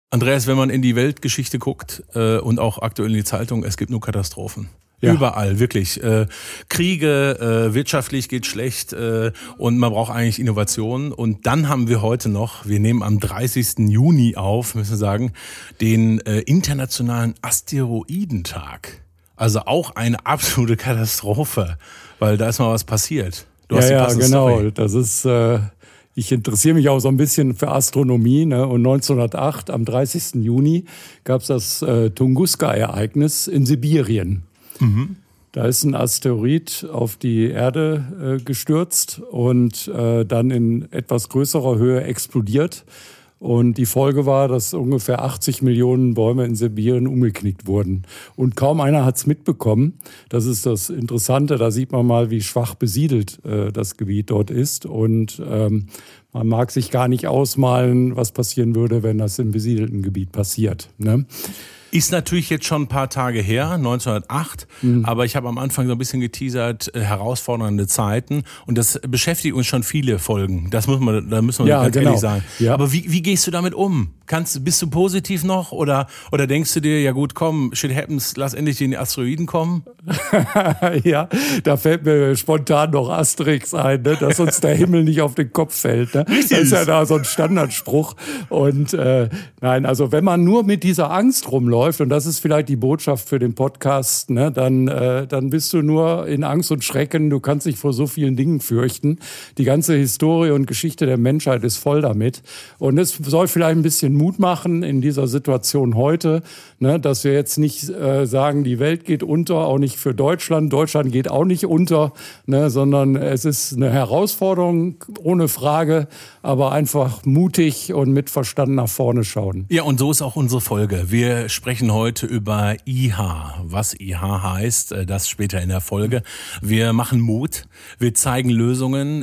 Andreas, wenn man in die Weltgeschichte guckt und auch aktuell in die Zeitung, es gibt nur Katastrophen. Ja. Überall, wirklich. Kriege, wirtschaftlich geht schlecht und man braucht eigentlich Innovationen. Und dann haben wir heute noch, wir nehmen am 30. Juni auf, müssen wir sagen, den internationalen Asteroidentag. Also auch eine absolute Katastrophe, weil da ist mal was passiert. Du hast die passende Story. Das ist... Ich interessiere mich auch so ein bisschen für Astronomie, ne? Und 1908, am 30. Juni, gab es das Tunguska-Ereignis in Sibirien. Mhm. Da ist ein Asteroid auf die Erde gestürzt und dann in etwas größerer Höhe explodiert. Und die Folge war, dass ungefähr 80 Millionen Bäume in Sibirien umgeknickt wurden. Und kaum einer hat es mitbekommen. Das ist das Interessante. Da sieht man mal, wie schwach besiedelt das Gebiet dort ist. Und man mag sich gar nicht ausmalen, was passieren würde, wenn das im besiedelten Gebiet passiert, ne? Ist natürlich jetzt schon ein paar Tage her, 1908, aber ich habe am Anfang so ein bisschen geteasert, herausfordernde Zeiten und das beschäftigt uns schon viele Folgen. Da müssen wir ganz ehrlich sagen. Ja. Aber wie gehst du damit um? Bist du positiv noch oder denkst du dir, ja gut, komm, shit happens, lass endlich den Asteroiden kommen? Ja, da fällt mir spontan noch Asterix ein, ne? Dass uns der Himmel nicht auf den Kopf fällt. Ne? Das ist ja da so ein Standardspruch. Und nein, also wenn man nur mit dieser Angst rumläuft, und das ist vielleicht die Botschaft für den Podcast, ne, dann bist du nur in Angst und Schrecken. Du kannst dich vor so vielen Dingen fürchten. Die ganze Historie und Geschichte der Menschheit ist voll damit. Und es soll vielleicht ein bisschen Mut machen in dieser Situation heute, ne, dass wir jetzt nicht sagen, die Welt geht unter, auch nicht für Deutschland. Deutschland geht auch nicht unter, ne, sondern es ist eine Herausforderung, ohne Frage, aber einfach mutig und mit Verstand nach vorne schauen. Ja, und so ist auch unsere Folge. Wir sprechen heute über IHA. Was IHA heißt, das später in der Folge. Wir machen Mut, wir zeigen Lösungen,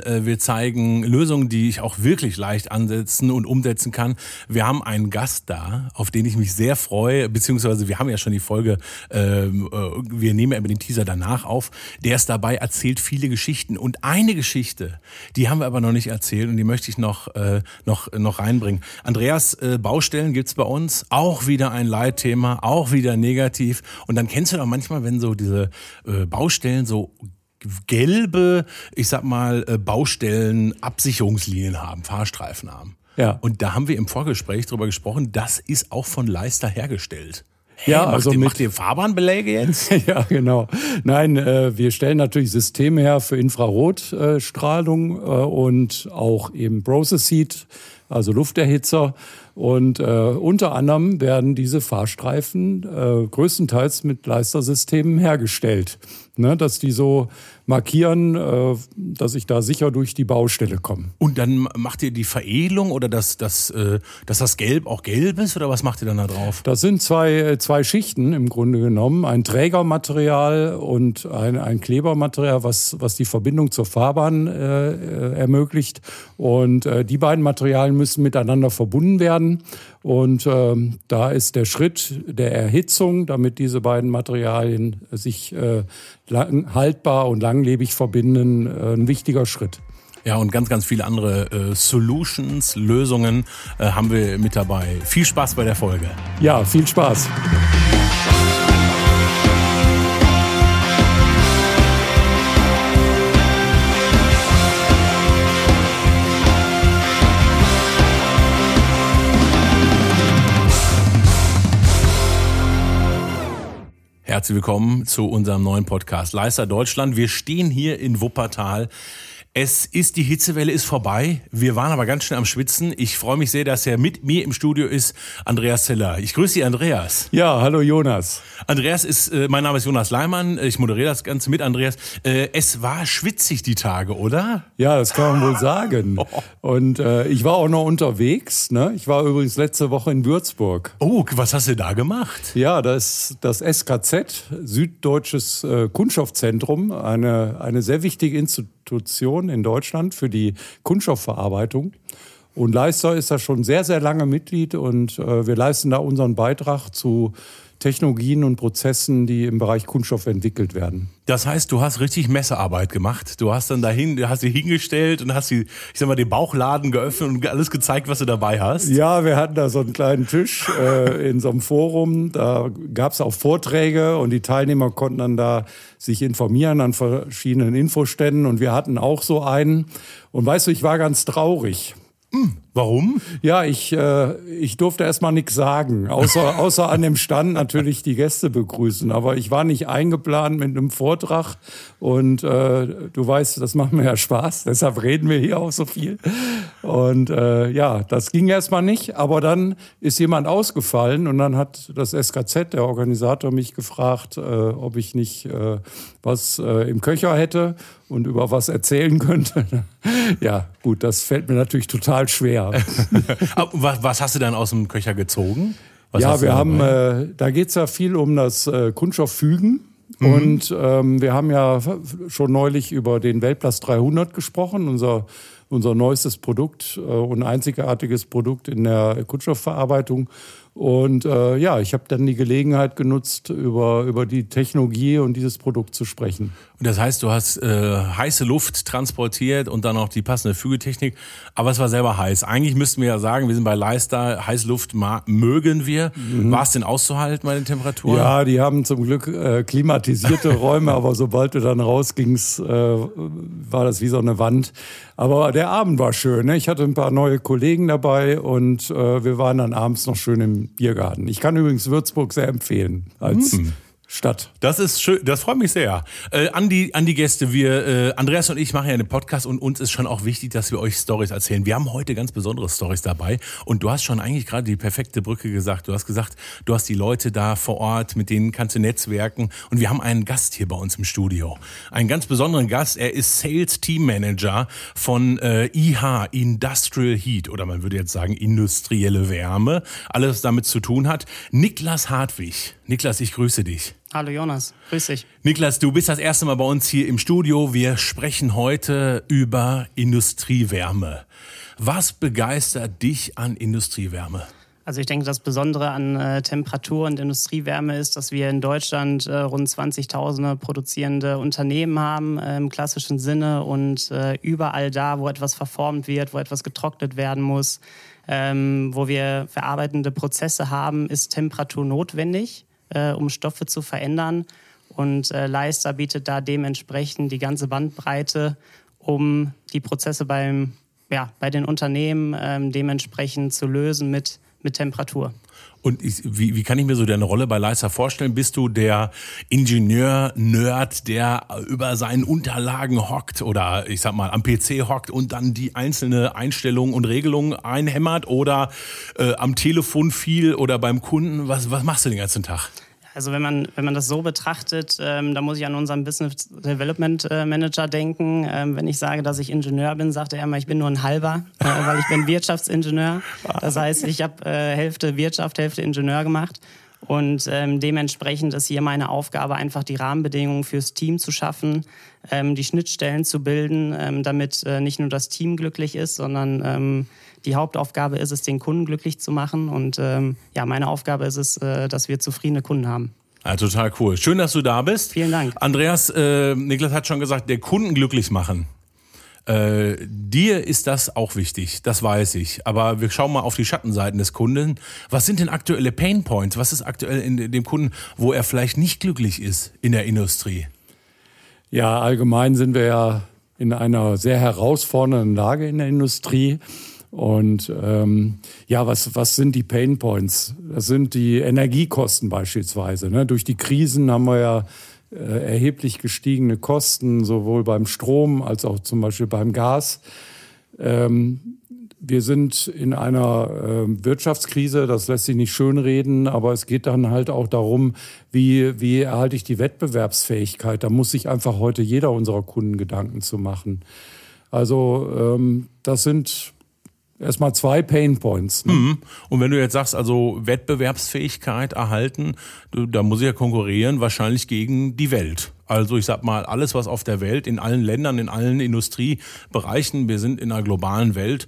die ich auch wirklich leicht ansetzen und umsetzen kann. Wir haben einen Gast da, auf den ich mich sehr freue, beziehungsweise wir haben ja schon die Folge, wir nehmen ja den Teaser danach auf. Der ist dabei, erzählt viele Geschichten und eine Geschichte, die haben wir aber noch nicht erzählt und die möchte ich noch reinbringen. Andreas, Baustellen gibt's bei uns, auch wieder ein Leitthema, auch wieder negativ. Und dann kennst du doch manchmal, wenn so diese Baustellen so gelbe, ich sag mal, Baustellen-Absicherungslinien haben, Fahrstreifen haben. Ja. Und da haben wir im Vorgespräch drüber gesprochen, das ist auch von Leister hergestellt. Hey, ja, also macht ihr Fahrbahnbeläge jetzt? Ja, genau. Nein, wir stellen natürlich Systeme her für Infrarotstrahlung und auch eben Process Heat, also Lufterhitzer. Und unter anderem werden diese Fahrstreifen größtenteils mit Leister-Systemen hergestellt, ne, dass die so markieren, dass ich da sicher durch die Baustelle komme. Und dann macht ihr die Veredelung oder dass das Gelb auch gelb ist oder was macht ihr dann da drauf? Das sind zwei Schichten im Grunde genommen. Ein Trägermaterial und ein Klebermaterial, was die Verbindung zur Fahrbahn ermöglicht. Und die beiden Materialien müssen miteinander verbunden werden. Und da ist der Schritt der Erhitzung, damit diese beiden Materialien sich haltbar und langlebig verbinden, ein wichtiger Schritt. Ja, und ganz, ganz viele andere Solutions, Lösungen haben wir mit dabei. Viel Spaß bei der Folge. Ja, viel Spaß. Herzlich willkommen zu unserem neuen Podcast Leister Deutschland. Wir stehen hier in Wuppertal. Die Hitzewelle ist vorbei. Wir waren aber ganz schnell am Schwitzen. Ich freue mich sehr, dass er mit mir im Studio ist, Andreas Zeller. Ich grüße Sie, Andreas. Ja, hallo Jonas. Andreas mein Name ist Jonas Leimann. Ich moderiere das Ganze mit Andreas. Es war schwitzig die Tage, oder? Ja, das kann man wohl sagen. Und ich war auch noch unterwegs, ne? Ich war übrigens letzte Woche in Würzburg. Oh, was hast du da gemacht? Ja, das SKZ, Süddeutsches Kunststoffzentrum, eine sehr wichtige Institution in Deutschland für die Kunststoffverarbeitung. Und Leicester ist da schon sehr, sehr lange Mitglied und wir leisten da unseren Beitrag zu Technologien und Prozessen, die im Bereich Kunststoff entwickelt werden. Das heißt, du hast richtig Messearbeit gemacht. Du hast dann hast sie hingestellt und hast den Bauchladen geöffnet und alles gezeigt, was du dabei hast. Ja, wir hatten da so einen kleinen Tisch in so einem Forum. Da gab es auch Vorträge und die Teilnehmer konnten dann da sich informieren an verschiedenen Infoständen. Und wir hatten auch so einen. Und weißt du, ich war ganz traurig. Warum? Ja, ich durfte erstmal nichts sagen, außer an dem Stand natürlich die Gäste begrüßen. Aber ich war nicht eingeplant mit einem Vortrag und du weißt, das macht mir ja Spaß, deshalb reden wir hier auch so viel. Und das ging erstmal nicht, aber dann ist jemand ausgefallen und dann hat das SKZ, der Organisator, mich gefragt, ob ich nicht was im Köcher hätte und über was erzählen könnte. Ja, gut, das fällt mir natürlich total schwer. Was hast du dann aus dem Köcher gezogen? Da geht es ja viel um das Kunststofffügen. Und wir haben ja schon neulich über den Weltplatz 300 gesprochen, unser neuestes Produkt und einzigartiges Produkt in der Kunststoffverarbeitung. Und ich habe dann die Gelegenheit genutzt, über die Technologie und dieses Produkt zu sprechen. Und das heißt, du hast heiße Luft transportiert und dann auch die passende Fügetechnik. Aber es war selber heiß. Eigentlich müssten wir ja sagen, wir sind bei Leicester, heiße Luft mögen wir. War es denn auszuhalten bei den Temperaturen? Ja, die haben zum Glück klimatisierte Räume, aber sobald du dann rausgingst, war das wie so eine Wand. Aber der Abend war schön, ne? Ich hatte ein paar neue Kollegen dabei und wir waren dann abends noch schön im Biergarten. Ich kann übrigens Würzburg sehr empfehlen als Stadt. Das ist schön, das freut mich sehr. An die Gäste, Andreas und ich machen ja einen Podcast und uns ist schon auch wichtig, dass wir euch Storys erzählen. Wir haben heute ganz besondere Storys dabei und du hast schon eigentlich gerade die perfekte Brücke gesagt. Du hast gesagt, du hast die Leute da vor Ort, mit denen kannst du netzwerken und wir haben einen Gast hier bei uns im Studio. Einen ganz besonderen Gast, er ist Sales Team Manager von IH, Industrial Heat, oder man würde jetzt sagen industrielle Wärme, alles was damit zu tun hat. Niklas Hartwig. Niklas, ich grüße dich. Hallo Jonas, grüß dich. Niklas, du bist das erste Mal bei uns hier im Studio. Wir sprechen heute über Industriewärme. Was begeistert dich an Industriewärme? Also ich denke, das Besondere an Temperatur und Industriewärme ist, dass wir in Deutschland rund 20.000 produzierende Unternehmen haben im klassischen Sinne und überall da, wo etwas verformt wird, wo etwas getrocknet werden muss, wo wir verarbeitende Prozesse haben, ist Temperatur notwendig, um Stoffe zu verändern. Und Leicester bietet da dementsprechend die ganze Bandbreite, um die Prozesse bei den Unternehmen dementsprechend zu lösen mit Temperatur. Und wie kann ich mir so deine Rolle bei Leicester vorstellen? Bist du der Ingenieur-Nerd, der über seinen Unterlagen hockt oder ich sag mal am PC hockt und dann die einzelne Einstellungen und Regelungen einhämmert oder am Telefon viel oder beim Kunden? Was machst du den ganzen Tag? Also wenn man das so betrachtet, da muss ich an unseren Business Development Manager denken. Wenn ich sage, dass ich Ingenieur bin, sagt er immer, ich bin nur ein halber, weil ich bin Wirtschaftsingenieur. Das heißt, ich habe Hälfte Wirtschaft, Hälfte Ingenieur gemacht. Und dementsprechend ist hier meine Aufgabe, einfach die Rahmenbedingungen fürs Team zu schaffen, die Schnittstellen zu bilden, damit nicht nur das Team glücklich ist, sondern die Hauptaufgabe ist es, den Kunden glücklich zu machen. Und meine Aufgabe ist es, dass wir zufriedene Kunden haben. Ja, total cool. Schön, dass du da bist. Vielen Dank. Andreas, Niklas hat schon gesagt, der Kunden glücklich machen. Dir ist das auch wichtig, das weiß ich. Aber wir schauen mal auf die Schattenseiten des Kunden. Was sind denn aktuelle Painpoints? Was ist aktuell in dem Kunden, wo er vielleicht nicht glücklich ist in der Industrie? Ja, allgemein sind wir ja in einer sehr herausfordernden Lage in der Industrie. Und was sind die Painpoints? Das sind die Energiekosten beispielsweise. Ne? Durch die Krisen haben wir ja erheblich gestiegene Kosten, sowohl beim Strom als auch zum Beispiel beim Gas. Wir sind in einer Wirtschaftskrise, das lässt sich nicht schönreden, aber es geht dann halt auch darum, wie erhalte ich die Wettbewerbsfähigkeit. Da muss sich einfach heute jeder unserer Kunden Gedanken zu machen. Also das sind erstmal 2 Painpoints. Ne? Und wenn du jetzt sagst, also Wettbewerbsfähigkeit erhalten, da muss ich ja konkurrieren, wahrscheinlich gegen die Welt. Also ich sag mal, alles, was auf der Welt, in allen Ländern, in allen Industriebereichen, wir sind in einer globalen Welt.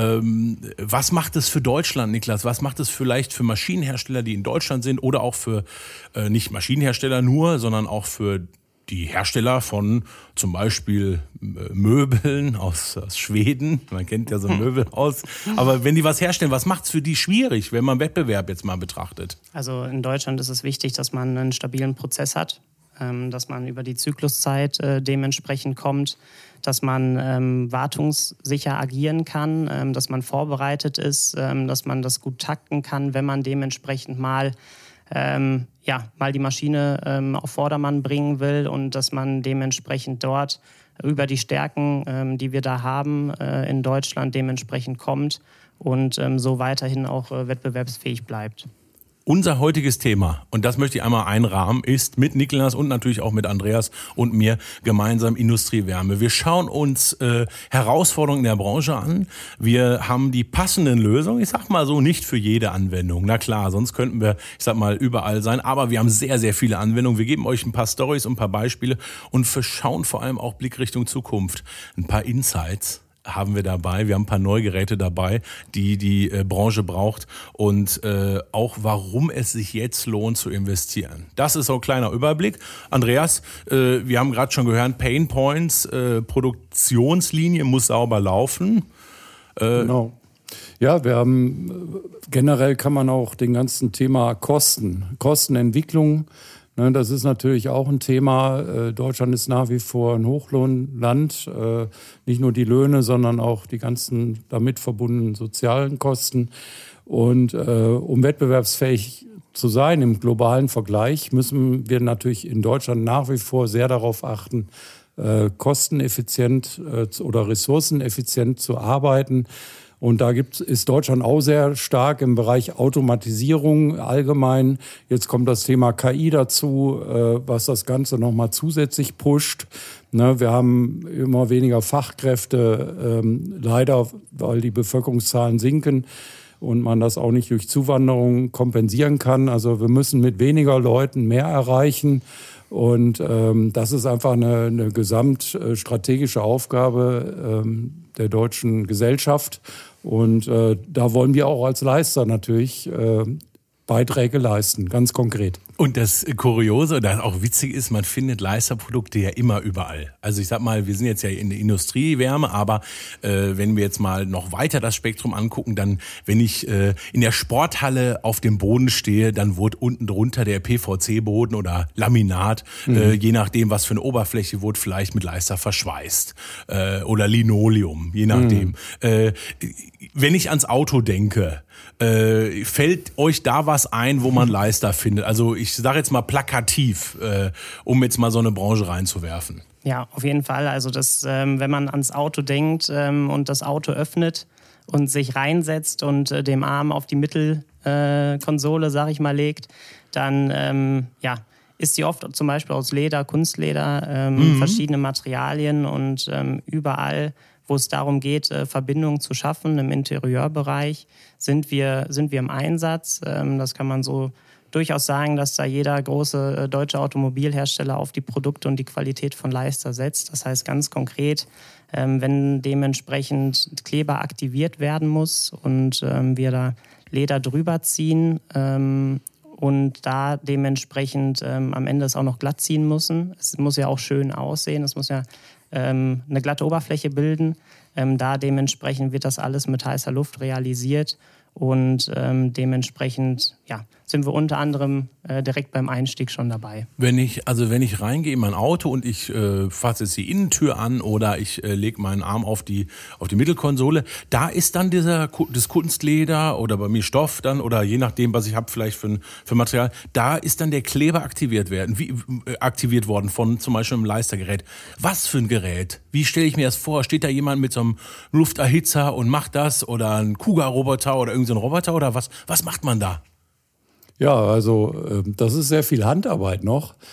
Was macht es für Deutschland, Niklas? Was macht es vielleicht für Maschinenhersteller, die in Deutschland sind, oder auch für nicht Maschinenhersteller nur, sondern auch für die Hersteller von zum Beispiel Möbeln aus Schweden, man kennt ja so ein Möbelhaus, aber wenn die was herstellen, was macht's für die schwierig, wenn man Wettbewerb jetzt mal betrachtet? Also in Deutschland ist es wichtig, dass man einen stabilen Prozess hat, dass man über die Zykluszeit dementsprechend kommt, dass man wartungssicher agieren kann, dass man vorbereitet ist, dass man das gut takten kann, wenn man dementsprechend mal die Maschine auf Vordermann bringen will, und dass man dementsprechend dort über die Stärken, die wir da haben, in Deutschland dementsprechend kommt und so weiterhin auch wettbewerbsfähig bleibt. Unser heutiges Thema, und das möchte ich einmal einrahmen, ist mit Niklas und natürlich auch mit Andreas und mir gemeinsam Industriewärme. Wir schauen uns Herausforderungen in der Branche an. Wir haben die passenden Lösungen. Ich sag mal so, nicht für jede Anwendung. Na klar, sonst könnten wir, ich sag mal, überall sein. Aber wir haben sehr, sehr viele Anwendungen. Wir geben euch ein paar Storys und ein paar Beispiele und wir schauen vor allem auch Blick Richtung Zukunft. Ein paar Insights haben wir dabei. Wir haben ein paar Neugeräte dabei, die Branche braucht, und auch warum es sich jetzt lohnt zu investieren. Das ist so ein kleiner Überblick. Andreas, wir haben gerade schon gehört, Pain Points, Produktionslinie muss sauber laufen. Genau. Ja, wir haben generell kann man auch den ganzen Thema Kostenentwicklung, das ist natürlich auch ein Thema. Deutschland ist nach wie vor ein Hochlohnland. Nicht nur die Löhne, sondern auch die ganzen damit verbundenen sozialen Kosten. Und um wettbewerbsfähig zu sein im globalen Vergleich, müssen wir natürlich in Deutschland nach wie vor sehr darauf achten, kosteneffizient oder ressourceneffizient zu arbeiten. Und da ist Deutschland auch sehr stark im Bereich Automatisierung allgemein. Jetzt kommt das Thema KI dazu, was das Ganze nochmal zusätzlich pusht. Wir haben immer weniger Fachkräfte, leider, weil die Bevölkerungszahlen sinken und man das auch nicht durch Zuwanderung kompensieren kann. Also wir müssen mit weniger Leuten mehr erreichen. Und das ist einfach eine gesamtstrategische Aufgabe der deutschen Gesellschaft. Und da wollen wir auch als Leister natürlich Beiträge leisten, ganz konkret. Und das Kuriose oder auch witzig ist, man findet Leisterprodukte ja immer überall. Also ich sag mal, wir sind jetzt ja in der Industriewärme, aber wenn wir jetzt mal noch weiter das Spektrum angucken, dann, wenn ich in der Sporthalle auf dem Boden stehe, dann wurde unten drunter der PVC-Boden oder Laminat, je nachdem, was für eine Oberfläche, wurde vielleicht mit Leister verschweißt oder Linoleum, je nachdem. Wenn ich ans Auto denke, fällt euch da was ein, wo man Leister findet? Also ich sage jetzt mal plakativ, um jetzt mal so eine Branche reinzuwerfen. Ja, auf jeden Fall. Also das, wenn man ans Auto denkt und das Auto öffnet und sich reinsetzt und dem Arm auf die Mittelkonsole, sag ich mal, legt, dann ist die oft zum Beispiel aus Leder, Kunstleder, verschiedene Materialien, und überall, wo es darum geht, Verbindungen zu schaffen im Interieurbereich, sind wir im Einsatz. Das kann man so durchaus sagen, dass da jeder große deutsche Automobilhersteller auf die Produkte und die Qualität von Leister setzt. Das heißt ganz konkret, wenn dementsprechend Kleber aktiviert werden muss und wir da Leder drüber ziehen und da dementsprechend am Ende es auch noch glatt ziehen müssen. Es muss ja auch schön aussehen, es muss ja eine glatte Oberfläche bilden. Da dementsprechend wird das alles mit heißer Luft realisiert, und dementsprechend sind wir unter anderem direkt beim Einstieg schon dabei. Wenn ich reingehe in mein Auto und ich fasse jetzt die Innentür an oder ich lege meinen Arm auf die Mittelkonsole, da ist dann das Kunstleder oder bei mir Stoff dann, oder je nachdem, was ich habe vielleicht für Material, da ist dann der Kleber aktiviert worden von zum Beispiel einem Leistergerät. Was für ein Gerät? Wie stelle ich mir das vor? Steht da jemand mit so einem Lufterhitzer und macht das, oder ein Kuga-Roboter oder irgendein Roboter, oder was macht man da? Ja, also das ist sehr viel Handarbeit noch.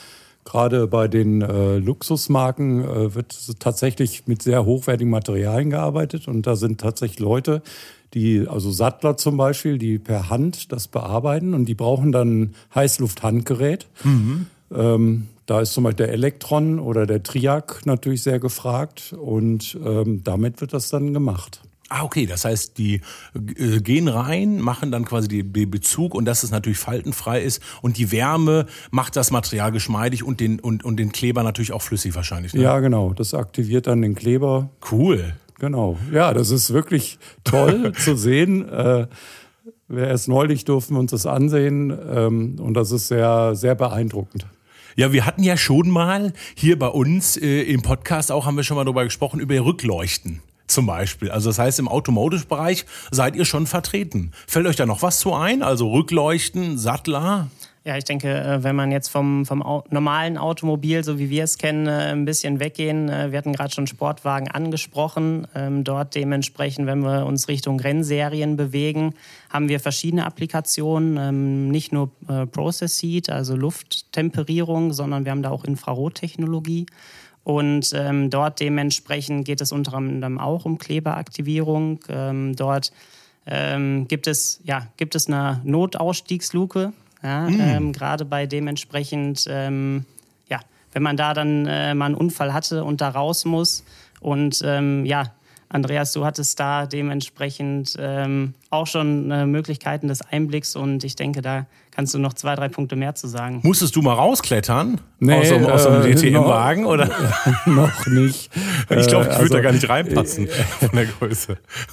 Gerade bei den Luxusmarken wird tatsächlich mit sehr hochwertigen Materialien gearbeitet. Und da sind tatsächlich Leute, also Sattler zum Beispiel, die per Hand das bearbeiten. Und die brauchen dann ein Heißlufthandgerät. Da ist zum Beispiel der Elektron oder der Triac natürlich sehr gefragt. Und damit wird das dann gemacht. Ah, okay, das heißt, die gehen rein, machen dann quasi den Bezug und dass es natürlich faltenfrei ist und die Wärme macht das Material geschmeidig und den Kleber natürlich auch flüssig wahrscheinlich. Ne? Ja, genau, das aktiviert dann den Kleber. Cool. Genau, ja, das ist wirklich toll zu sehen. Erst neulich durften wir uns das ansehen und das ist sehr, sehr beeindruckend. Ja, wir hatten ja schon mal hier bei uns im Podcast auch, haben wir schon mal darüber gesprochen, über Rückleuchten. Zum Beispiel. Also das heißt, im Automotive-Bereich seid ihr schon vertreten. Fällt euch da noch was zu ein? Also Rückleuchten, Sattler? Ja, ich denke, wenn man jetzt vom normalen Automobil, so wie wir es kennen, ein bisschen weggehen, wir hatten gerade schon Sportwagen angesprochen, dort dementsprechend, wenn wir uns Richtung Rennserien bewegen, haben wir verschiedene Applikationen, nicht nur Process Heat, also Lufttemperierung, sondern wir haben da auch Infrarottechnologie. Und dort dementsprechend geht es unter anderem auch um Kleberaktivierung. Dort gibt es eine Notausstiegsluke. Ja, gerade bei dementsprechend, wenn man da dann mal einen Unfall hatte und da raus muss. Und Andreas, du hattest da dementsprechend auch schon Möglichkeiten des Einblicks und ich denke, da kannst du noch 2, 3 Punkte mehr zu sagen. Musstest du mal rausklettern? Nee, aus so einem DTM-Wagen? Oder? Noch nicht. Ich glaube, ich würde da gar nicht reinpassen von der Größe.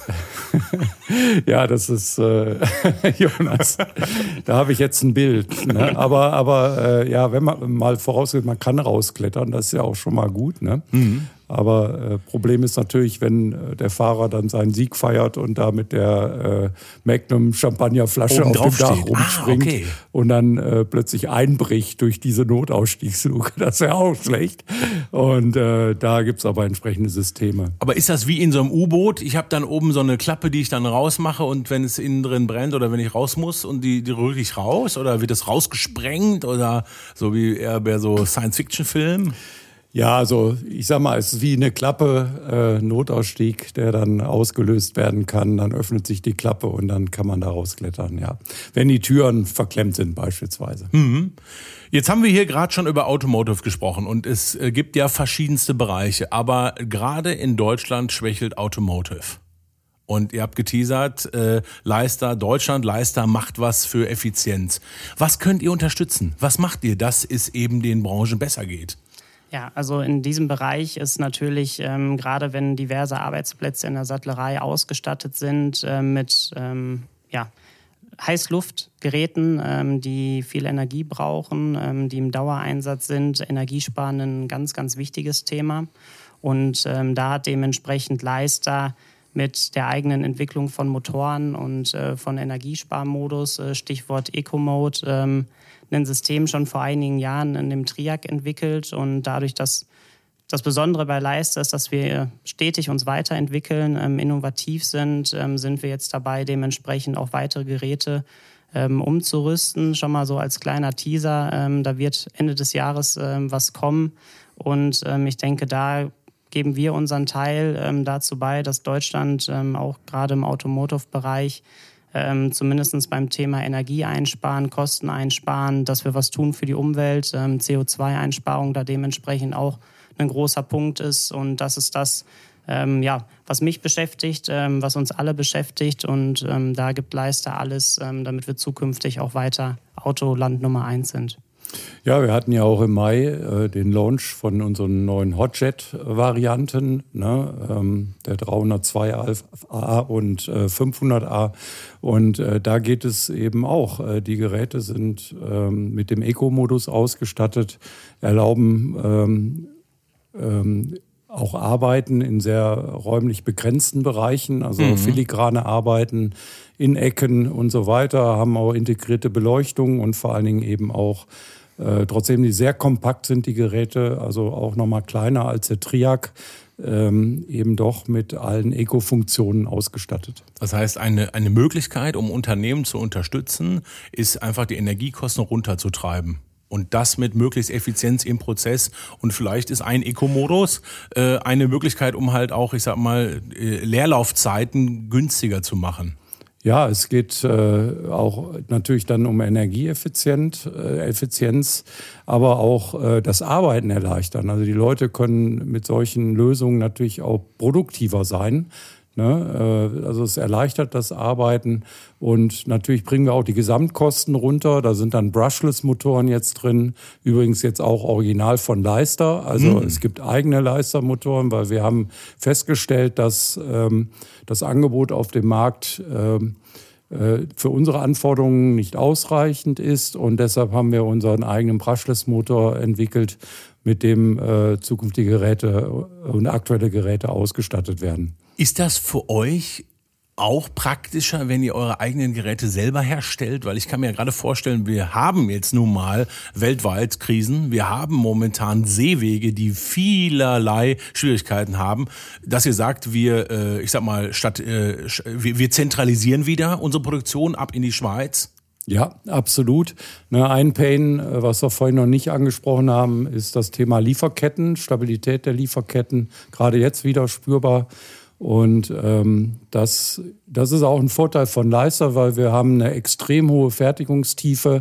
Ja, das ist, Jonas, da habe ich jetzt ein Bild. Ne? Aber wenn man mal vorausgeht, man kann rausklettern, das ist ja auch schon mal gut. Ne? Aber Problem ist natürlich, wenn der Fahrer dann seinen Sieg feiert und da mit der Magnum Champagnerflasche auf dem Dach rumspringt und dann plötzlich einbricht durch diese Notausstiegsluke. Das wäre auch schlecht. Und da gibt es aber entsprechende Systeme. Aber ist das wie in so einem U-Boot? Ich habe dann oben so eine Klappe, die ich dann rausmache und wenn es innen drin brennt oder wenn ich raus muss und die rühre ich raus? Oder wird das rausgesprengt oder so wie eher bei so Science-Fiction-Filmen? Ja, also ich sag mal, es ist wie eine Klappe, Notausstieg, der dann ausgelöst werden kann. Dann öffnet sich die Klappe und dann kann man da rausklettern, ja. Wenn die Türen verklemmt sind beispielsweise. Jetzt haben wir hier gerade schon über Automotive gesprochen und es gibt ja verschiedenste Bereiche, aber gerade in Deutschland schwächelt Automotive. Und ihr habt geteasert, Deutschland macht was für Effizienz. Was könnt ihr unterstützen? Was macht ihr, dass es eben den Branchen besser geht? Ja, also in diesem Bereich ist natürlich, gerade wenn diverse Arbeitsplätze in der Sattlerei ausgestattet sind mit Heißluftgeräten, die viel Energie brauchen, die im Dauereinsatz sind, Energiesparen ein ganz, ganz wichtiges Thema. Und da hat dementsprechend Leister mit der eigenen Entwicklung von Motoren und von Energiesparmodus, Stichwort Eco-Mode, ein System schon vor einigen Jahren in dem Triac entwickelt und dadurch, dass das Besondere bei Leister ist, dass wir stetig uns weiterentwickeln, innovativ sind, sind wir jetzt dabei, dementsprechend auch weitere Geräte umzurüsten. Schon mal so als kleiner Teaser, da wird Ende des Jahres was kommen und ich denke, da geben wir unseren Teil dazu bei, dass Deutschland auch gerade im Automotive-Bereich zumindest beim Thema Energie einsparen, Kosten einsparen, dass wir was tun für die Umwelt, CO2-Einsparung da dementsprechend auch ein großer Punkt ist. Und das ist das, was mich beschäftigt, was uns alle beschäftigt. Und da gibt Leister alles, damit wir zukünftig auch weiter Autoland Nummer 1 sind. Ja, wir hatten ja auch im Mai den Launch von unseren neuen Hotjet-Varianten, ne? Der 302A und 500A. Und da geht es eben auch. Die Geräte sind mit dem Eco-Modus ausgestattet, erlauben auch Arbeiten in sehr räumlich begrenzten Bereichen, also filigrane Arbeiten in Ecken und so weiter, haben auch integrierte Beleuchtung und vor allen Dingen eben auch, trotzdem die sehr kompakt sind, die Geräte, also auch nochmal kleiner als der Triac, eben doch mit allen Eco-Funktionen ausgestattet. Das heißt, eine Möglichkeit, um Unternehmen zu unterstützen, ist einfach die Energiekosten runterzutreiben. Und das mit möglichst Effizienz im Prozess. Und vielleicht ist ein Eco-Modus eine Möglichkeit, um halt auch, ich sag mal, Leerlaufzeiten günstiger zu machen. Ja, es geht auch natürlich dann um Energieeffizienz, aber auch das Arbeiten erleichtern. Also die Leute können mit solchen Lösungen natürlich auch produktiver sein. Also es erleichtert das Arbeiten und natürlich bringen wir auch die Gesamtkosten runter. Da sind dann Brushless-Motoren jetzt drin, übrigens jetzt auch original von Leister. Also es gibt eigene Leister-Motoren, weil wir haben festgestellt, dass das Angebot auf dem Markt für unsere Anforderungen nicht ausreichend ist und deshalb haben wir unseren eigenen Brushless-Motor entwickelt, mit dem zukünftige Geräte und aktuelle Geräte ausgestattet werden. Ist das für euch auch praktischer, wenn ihr eure eigenen Geräte selber herstellt? Weil ich kann mir ja gerade vorstellen, wir haben jetzt nun mal weltweit Krisen. Wir haben momentan Seewege, die vielerlei Schwierigkeiten haben. Dass ihr sagt, wir zentralisieren wieder unsere Produktion ab in die Schweiz? Ja, absolut. Ein Pain, was wir vorhin noch nicht angesprochen haben, ist das Thema Lieferketten, Stabilität der Lieferketten, gerade jetzt wieder spürbar. Und das ist auch ein Vorteil von Leister, weil wir haben eine extrem hohe Fertigungstiefe,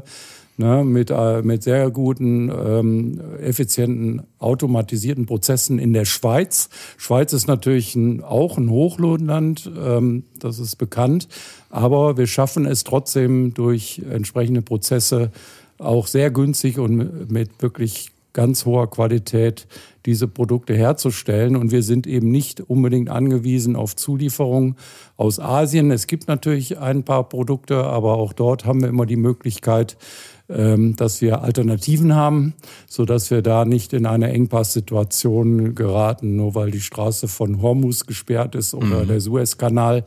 mit sehr guten, effizienten, automatisierten Prozessen in der Schweiz. Schweiz ist natürlich auch ein Hochlohnland, das ist bekannt. Aber wir schaffen es trotzdem durch entsprechende Prozesse auch sehr günstig und mit wirklich ganz hoher Qualität diese Produkte herzustellen. Und wir sind eben nicht unbedingt angewiesen auf Zulieferungen aus Asien. Es gibt natürlich ein paar Produkte, aber auch dort haben wir immer die Möglichkeit, dass wir Alternativen haben, sodass wir da nicht in eine Engpasssituation geraten, nur weil die Straße von Hormuz gesperrt ist oder der Suezkanal.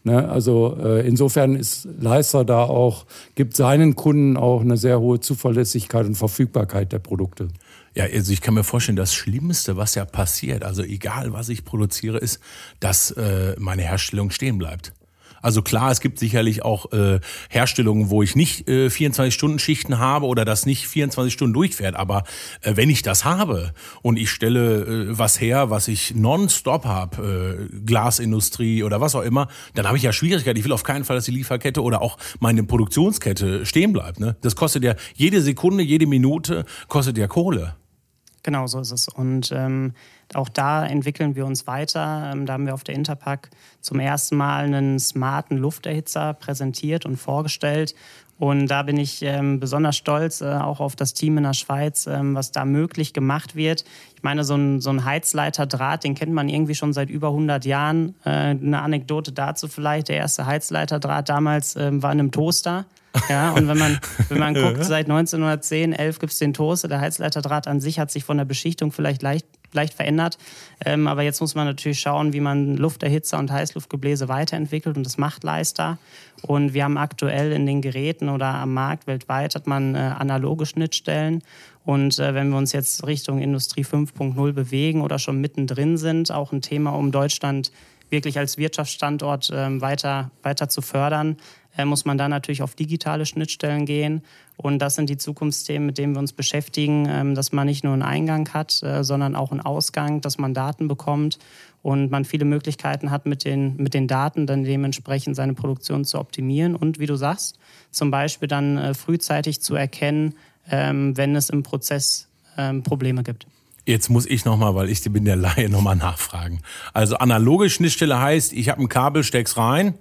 Also insofern ist Leister da auch, gibt seinen Kunden auch eine sehr hohe Zuverlässigkeit und Verfügbarkeit der Produkte. Ja, also ich kann mir vorstellen, das Schlimmste, was ja passiert, also egal was ich produziere, ist, dass meine Herstellung stehen bleibt. Also klar, es gibt sicherlich auch Herstellungen, wo ich nicht 24-Stunden-Schichten habe oder das nicht 24 Stunden durchfährt. Aber wenn ich das habe und ich stelle was her, was ich nonstop habe, Glasindustrie oder was auch immer, dann habe ich ja Schwierigkeiten. Ich will auf keinen Fall, dass die Lieferkette oder auch meine Produktionskette stehen bleibt. Ne? Das kostet ja jede Sekunde, jede Minute kostet ja Kohle. Genau, so ist es. Und auch da entwickeln wir uns weiter. Da haben wir auf der Interpack zum ersten Mal einen smarten Lufterhitzer präsentiert und vorgestellt. Und da bin ich besonders stolz, auch auf das Team in der Schweiz, was da möglich gemacht wird. Ich meine, so ein Heizleiterdraht, den kennt man irgendwie schon seit über 100 Jahren. Eine Anekdote dazu vielleicht, der erste Heizleiterdraht damals war in einem Toaster. Ja, und wenn man guckt, seit 1910, 11 gibt es den Toaster. Der Heizleiterdraht an sich hat sich von der Beschichtung vielleicht leicht verändert. Aber jetzt muss man natürlich schauen, wie man Lufterhitzer und Heißluftgebläse weiterentwickelt. Und das macht Leister. Und wir haben aktuell in den Geräten oder am Markt weltweit hat man analoge Schnittstellen. Und wenn wir uns jetzt Richtung Industrie 5.0 bewegen oder schon mittendrin sind, auch ein Thema, um Deutschland wirklich als Wirtschaftsstandort weiter zu fördern, muss man da natürlich auf digitale Schnittstellen gehen. Und das sind die Zukunftsthemen, mit denen wir uns beschäftigen, dass man nicht nur einen Eingang hat, sondern auch einen Ausgang, dass man Daten bekommt und man viele Möglichkeiten hat, mit den Daten dann dementsprechend seine Produktion zu optimieren. Und wie du sagst, zum Beispiel dann frühzeitig zu erkennen, wenn es im Prozess Probleme gibt. Jetzt muss ich nochmal, weil ich bin der Laie, nochmal nachfragen. Also analoge Schnittstelle heißt, ich habe ein Kabel, steck's rein.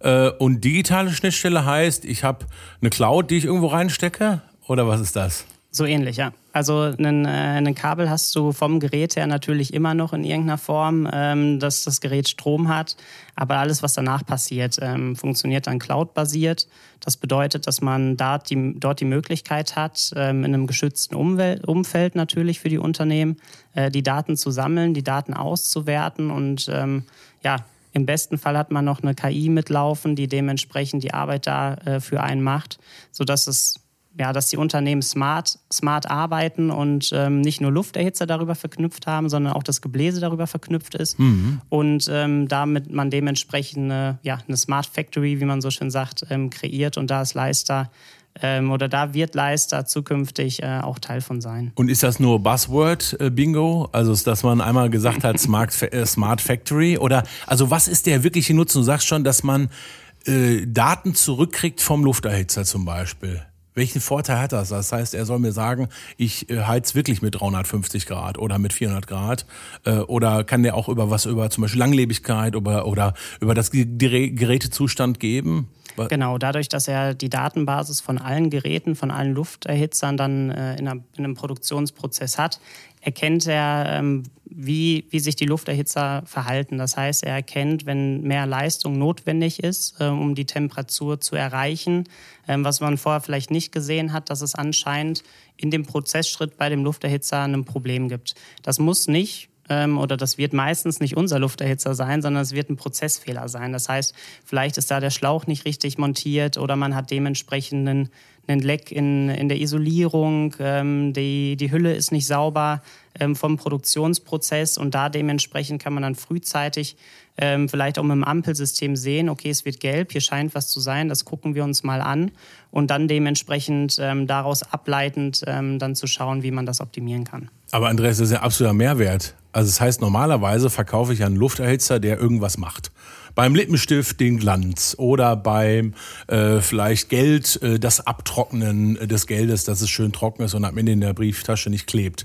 Und digitale Schnittstelle heißt, ich habe eine Cloud, die ich irgendwo reinstecke? Oder was ist das? So ähnlich, ja. Also ein Kabel hast du vom Gerät her natürlich immer noch in irgendeiner Form, dass das Gerät Strom hat. Aber alles, was danach passiert, funktioniert dann cloud-basiert. Das bedeutet, dass man dort die Möglichkeit hat, in einem geschützten Umfeld natürlich für die Unternehmen, die Daten zu sammeln, die Daten auszuwerten und im besten Fall hat man noch eine KI mitlaufen, die dementsprechend die Arbeit da für einen macht, sodass dass die Unternehmen smart arbeiten und nicht nur Lufterhitzer darüber verknüpft haben, sondern auch das Gebläse darüber verknüpft ist. Und damit man dementsprechend eine Smart Factory, wie man so schön sagt, kreiert. Und da ist Leister oder da wird Leister zukünftig auch Teil von sein. Und ist das nur Buzzword-Bingo? Also, dass man einmal gesagt hat, Smart Factory? Oder, also was ist der wirkliche Nutzen? Du sagst schon, dass man Daten zurückkriegt vom Lufterhitzer zum Beispiel. Welchen Vorteil hat das? Das heißt, er soll mir sagen, ich heiz wirklich mit 350 Grad oder mit 400 Grad. Oder kann der auch über zum Beispiel Langlebigkeit oder über das Gerätezustand geben? Genau, dadurch, dass er die Datenbasis von allen Geräten, von allen Lufterhitzern dann in einem Produktionsprozess hat, erkennt er, wie sich die Lufterhitzer verhalten. Das heißt, er erkennt, wenn mehr Leistung notwendig ist, um die Temperatur zu erreichen, was man vorher vielleicht nicht gesehen hat, dass es anscheinend in dem Prozessschritt bei dem Lufterhitzer ein Problem gibt. Das muss nicht oder das wird meistens nicht unser Lufterhitzer sein, sondern es wird ein Prozessfehler sein. Das heißt, vielleicht ist da der Schlauch nicht richtig montiert oder man hat dementsprechend einen Leck in der Isolierung, die Hülle ist nicht sauber vom Produktionsprozess und da dementsprechend kann man dann frühzeitig vielleicht auch mit dem Ampelsystem sehen, okay, es wird gelb, hier scheint was zu sein, das gucken wir uns mal an und dann dementsprechend daraus ableitend dann zu schauen, wie man das optimieren kann. Aber Andreas, das ist ja absoluter Mehrwert. Also das heißt, normalerweise verkaufe ich einen Lufterhitzer, der irgendwas macht. Beim Lippenstift den Glanz oder beim vielleicht Geld, das Abtrocknen des Geldes, dass es schön trocken ist und am Ende in der Brieftasche nicht klebt.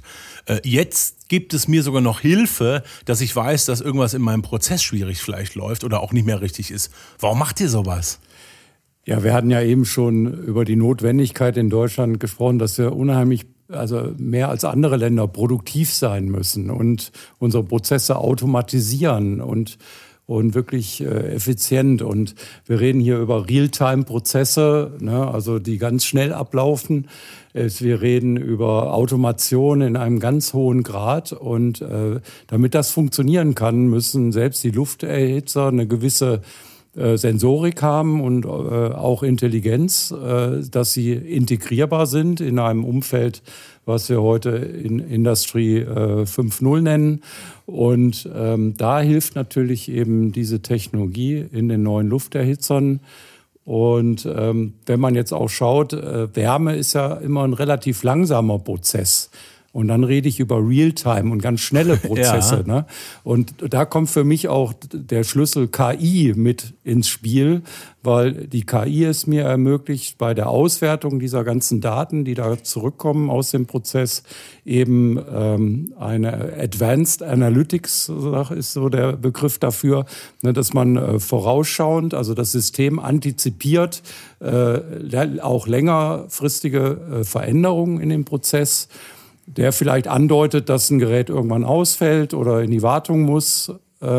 Jetzt gibt es mir sogar noch Hilfe, dass ich weiß, dass irgendwas in meinem Prozess schwierig vielleicht läuft oder auch nicht mehr richtig ist. Warum macht ihr sowas? Ja, wir hatten ja eben schon über die Notwendigkeit in Deutschland gesprochen, dass wir unheimlich, also mehr als andere Länder produktiv sein müssen und unsere Prozesse automatisieren und wirklich effizient. Und wir reden hier über Realtime-Prozesse, ne, also die ganz schnell ablaufen. Wir reden über Automation in einem ganz hohen Grad. Und damit das funktionieren kann, müssen selbst die Lufterhitzer eine gewisse Sensorik haben und auch Intelligenz, dass sie integrierbar sind in einem Umfeld, was wir heute in Industry 5.0 nennen. Und da hilft natürlich eben diese Technologie in den neuen Lufterhitzern. Und wenn man jetzt auch schaut, Wärme ist ja immer ein relativ langsamer Prozess. Und dann rede ich über Realtime und ganz schnelle Prozesse. Ja. Ne? Und da kommt für mich auch der Schlüssel KI mit ins Spiel, weil die KI es mir ermöglicht, bei der Auswertung dieser ganzen Daten, die da zurückkommen aus dem Prozess, eben eine Advanced Analytics ist so der Begriff dafür, ne, dass man vorausschauend, also das System antizipiert, auch längerfristige Veränderungen in dem Prozess, der vielleicht andeutet, dass ein Gerät irgendwann ausfällt oder in die Wartung muss.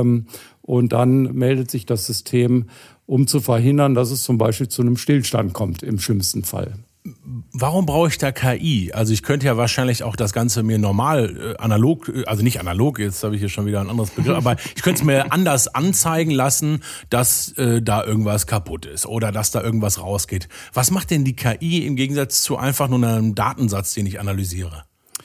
Und dann meldet sich das System, um zu verhindern, dass es zum Beispiel zu einem Stillstand kommt, im schlimmsten Fall. Warum brauche ich da KI? Also ich könnte ja wahrscheinlich auch das Ganze mir normal, analog, also nicht analog, jetzt habe ich hier schon wieder ein anderes Begriff, aber ich könnte es mir anders anzeigen lassen, dass da irgendwas kaputt ist oder dass da irgendwas rausgeht. Was macht denn die KI im Gegensatz zu einfach nur einem Datensatz, den ich analysiere?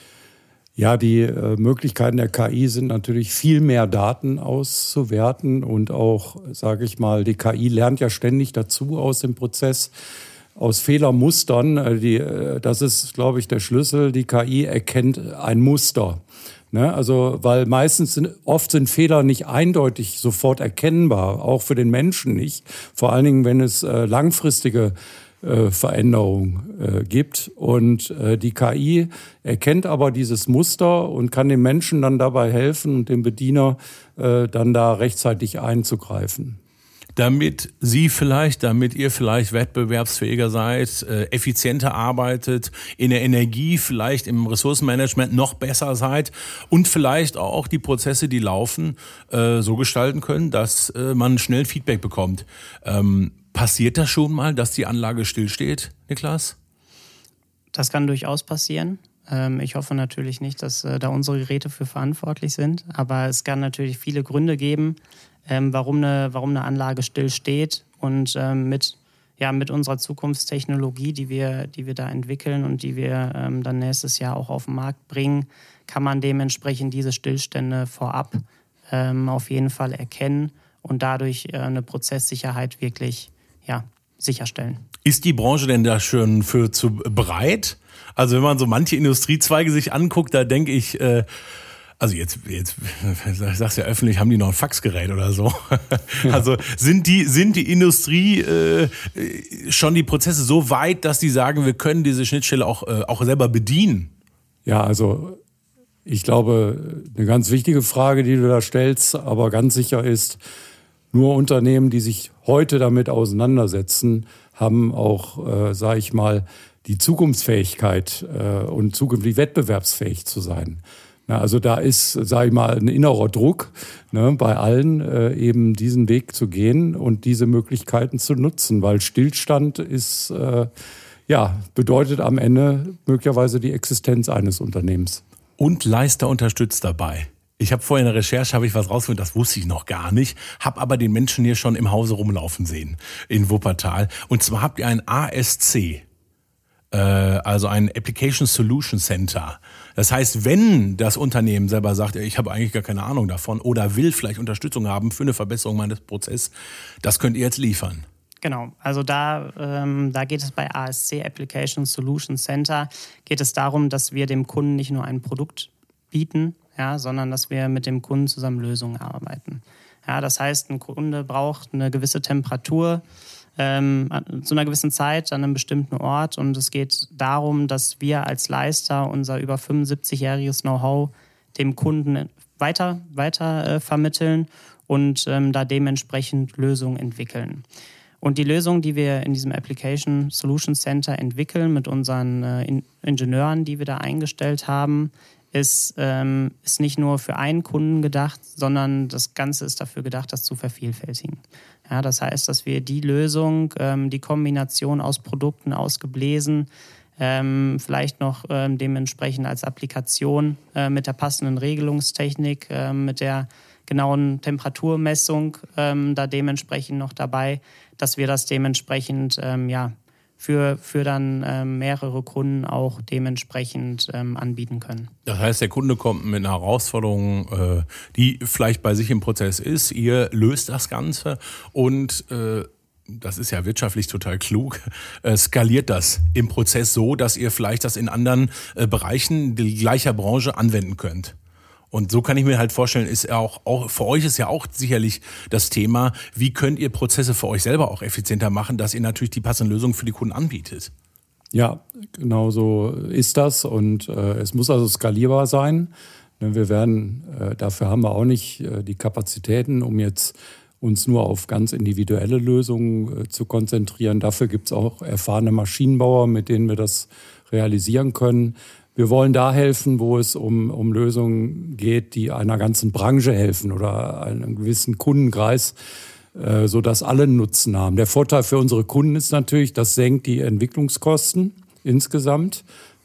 Ja, die Möglichkeiten der KI sind natürlich viel mehr Daten auszuwerten und auch, sage ich mal, die KI lernt ja ständig dazu aus dem Prozess, aus Fehlermustern. Das ist, glaube ich, der Schlüssel. Die KI erkennt ein Muster. Ne? Also, weil oft sind Fehler nicht eindeutig sofort erkennbar, auch für den Menschen nicht. Vor allen Dingen, wenn es langfristige Veränderung gibt. Und die KI erkennt aber dieses Muster und kann dem Menschen dann dabei helfen und dem Bediener dann da rechtzeitig einzugreifen. Damit ihr vielleicht wettbewerbsfähiger seid, effizienter arbeitet, in der Energie vielleicht im Ressourcenmanagement noch besser seid und vielleicht auch die Prozesse, die laufen, so gestalten können, dass man schnell Feedback bekommt. Passiert das schon mal, dass die Anlage stillsteht, Niklas? Das kann durchaus passieren. Ich hoffe natürlich nicht, dass da unsere Geräte für verantwortlich sind. Aber es kann natürlich viele Gründe geben, warum eine Anlage stillsteht. Und mit unserer Zukunftstechnologie, die wir da entwickeln und die wir dann nächstes Jahr auch auf den Markt bringen, kann man dementsprechend diese Stillstände vorab auf jeden Fall erkennen und dadurch eine Prozesssicherheit wirklich sicherstellen. Ist die Branche denn da schon für zu breit? Also wenn man so manche Industriezweige sich anguckt, da denke ich, also jetzt sagst du ja öffentlich, haben die noch ein Faxgerät oder so? Ja. Also sind die Industrie schon die Prozesse so weit, dass die sagen, wir können diese Schnittstelle auch selber bedienen? Ja, also ich glaube, eine ganz wichtige Frage, die du da stellst, aber ganz sicher ist, nur Unternehmen, die sich heute damit auseinandersetzen, haben auch, sage ich mal, die Zukunftsfähigkeit und zukünftig wettbewerbsfähig zu sein. Also da ist, sage ich mal, ein innerer Druck, bei allen eben diesen Weg zu gehen und diese Möglichkeiten zu nutzen, weil Stillstand ist, bedeutet am Ende möglicherweise die Existenz eines Unternehmens. Und Leister unterstützt dabei. Ich habe vorhin in der Recherche was rausgefunden, das wusste ich noch gar nicht, habe aber den Menschen hier schon im Hause rumlaufen sehen in Wuppertal. Und zwar habt ihr ein ASC, also ein Application Solution Center. Das heißt, wenn das Unternehmen selber sagt, ich habe eigentlich gar keine Ahnung davon oder will vielleicht Unterstützung haben für eine Verbesserung meines Prozesses, das könnt ihr jetzt liefern. Genau, also da geht es bei ASC, Application Solution Center, geht es darum, dass wir dem Kunden nicht nur ein Produkt bieten, sondern dass wir mit dem Kunden zusammen Lösungen arbeiten. Ja, das heißt, ein Kunde braucht eine gewisse Temperatur zu einer gewissen Zeit an einem bestimmten Ort und es geht darum, dass wir als Leister unser über 75-jähriges Know-how dem Kunden weiter vermitteln und da dementsprechend Lösungen entwickeln. Und die Lösung, die wir in diesem Application Solution Center entwickeln mit unseren Ingenieuren, die wir da eingestellt haben, ist nicht nur für einen Kunden gedacht, sondern das Ganze ist dafür gedacht, das zu vervielfältigen. Ja, das heißt, dass wir die Lösung, die Kombination aus Produkten, aus Gebläsen, vielleicht noch dementsprechend als Applikation mit der passenden Regelungstechnik, mit der genauen Temperaturmessung da dementsprechend noch dabei, dass wir das dementsprechend für dann mehrere Kunden auch dementsprechend anbieten können. Das heißt, der Kunde kommt mit einer Herausforderung, die vielleicht bei sich im Prozess ist. Ihr löst das Ganze und das ist ja wirtschaftlich total klug, skaliert das im Prozess so, dass ihr vielleicht das in anderen Bereichen gleicher Branche anwenden könnt. Und so kann ich mir halt vorstellen, ist auch für euch ist ja auch sicherlich das Thema, wie könnt ihr Prozesse für euch selber auch effizienter machen, dass ihr natürlich die passende Lösung für die Kunden anbietet. Ja, genau so ist das und es muss also skalierbar sein. Wir werden, dafür haben wir auch nicht die Kapazitäten, um jetzt uns nur auf ganz individuelle Lösungen zu konzentrieren. Dafür gibt es auch erfahrene Maschinenbauer, mit denen wir das realisieren können. Wir wollen da helfen, wo es um Lösungen geht, die einer ganzen Branche helfen oder einem gewissen Kundenkreis, sodass alle einen Nutzen haben. Der Vorteil für unsere Kunden ist natürlich, das senkt die Entwicklungskosten insgesamt.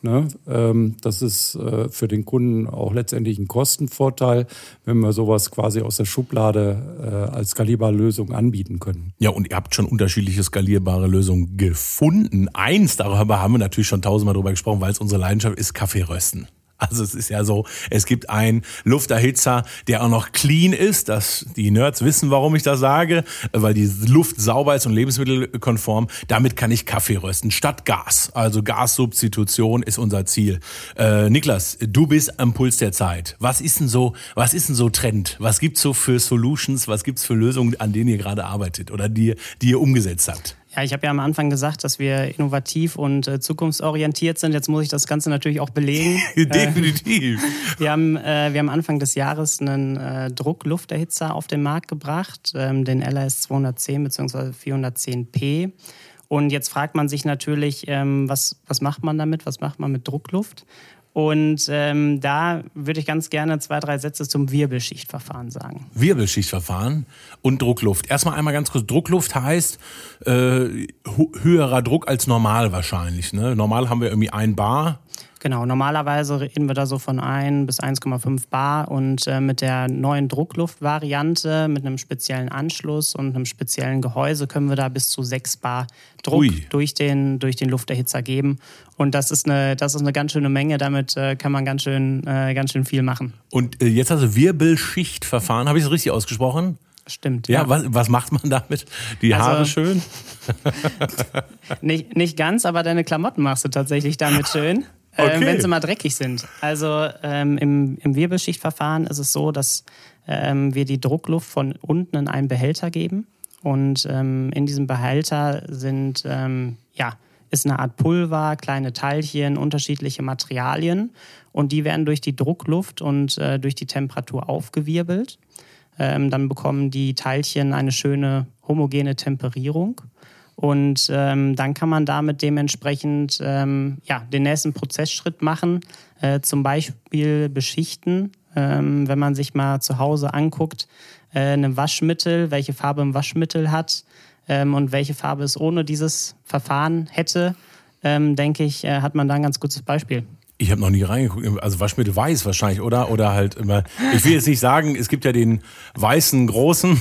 Das ist für den Kunden auch letztendlich ein Kostenvorteil, wenn wir sowas quasi aus der Schublade als skalierbare Lösung anbieten können. Ja, und ihr habt schon unterschiedliche skalierbare Lösungen gefunden. Darüber haben wir natürlich schon tausendmal drüber gesprochen, weil es unsere Leidenschaft ist, Kaffee rösten. Also es ist ja so, es gibt einen Lufterhitzer, der auch noch clean ist. Die Nerds wissen, warum ich das sage, weil die Luft sauber ist und lebensmittelkonform. Damit kann ich Kaffee rösten statt Gas. Also Gassubstitution ist unser Ziel. Niklas, du bist am Puls der Zeit. Was ist denn so Trend? Was gibt's so für Solutions? Was gibt's für Lösungen, an denen ihr gerade arbeitet oder die ihr umgesetzt habt? Ja, ich habe ja am Anfang gesagt, dass wir innovativ und zukunftsorientiert sind. Jetzt muss ich das Ganze natürlich auch belegen. Definitiv. Wir haben Anfang des Jahres einen Drucklufterhitzer auf den Markt gebracht, den LAS 210 bzw. 410p. Und jetzt fragt man sich natürlich, was macht man damit? Was macht man mit Druckluft? Und da würde ich ganz gerne 2, 3 Sätze zum Wirbelschichtverfahren sagen. Wirbelschichtverfahren und Druckluft. Erstmal einmal ganz kurz. Druckluft heißt höherer Druck als normal wahrscheinlich. Ne? Normal haben wir irgendwie 1 Bar. Genau, normalerweise reden wir da so von 1 bis 1,5 Bar und mit der neuen Druckluftvariante mit einem speziellen Anschluss und einem speziellen Gehäuse können wir da bis zu 6 Bar Druck durch den Lufterhitzer geben. Und das ist eine ganz schöne Menge, damit kann man ganz schön viel machen. Und jetzt hast du Wirbelschichtverfahren, habe ich es richtig ausgesprochen? Stimmt. Ja, was macht man damit? Die Haare schön? Nicht ganz, aber deine Klamotten machst du tatsächlich damit schön, wenn sie mal dreckig sind. Also im Wirbelschichtverfahren ist es so, dass wir die Druckluft von unten in einen Behälter geben. Und in diesem Behälter ist eine Art Pulver, kleine Teilchen, unterschiedliche Materialien. Und die werden durch die Druckluft und durch die Temperatur aufgewirbelt. Dann bekommen die Teilchen eine schöne homogene Temperierung. Und dann kann man damit dementsprechend den nächsten Prozessschritt machen, zum Beispiel beschichten. Wenn man sich mal zu Hause anguckt, ein Waschmittel, welche Farbe ein Waschmittel hat und welche Farbe es ohne dieses Verfahren hätte, denke ich, hat man da ein ganz gutes Beispiel. Ich habe noch nie reingeguckt. Also Waschmittel weiß wahrscheinlich, oder? Oder halt immer. Ich will jetzt nicht sagen, es gibt ja den weißen Großen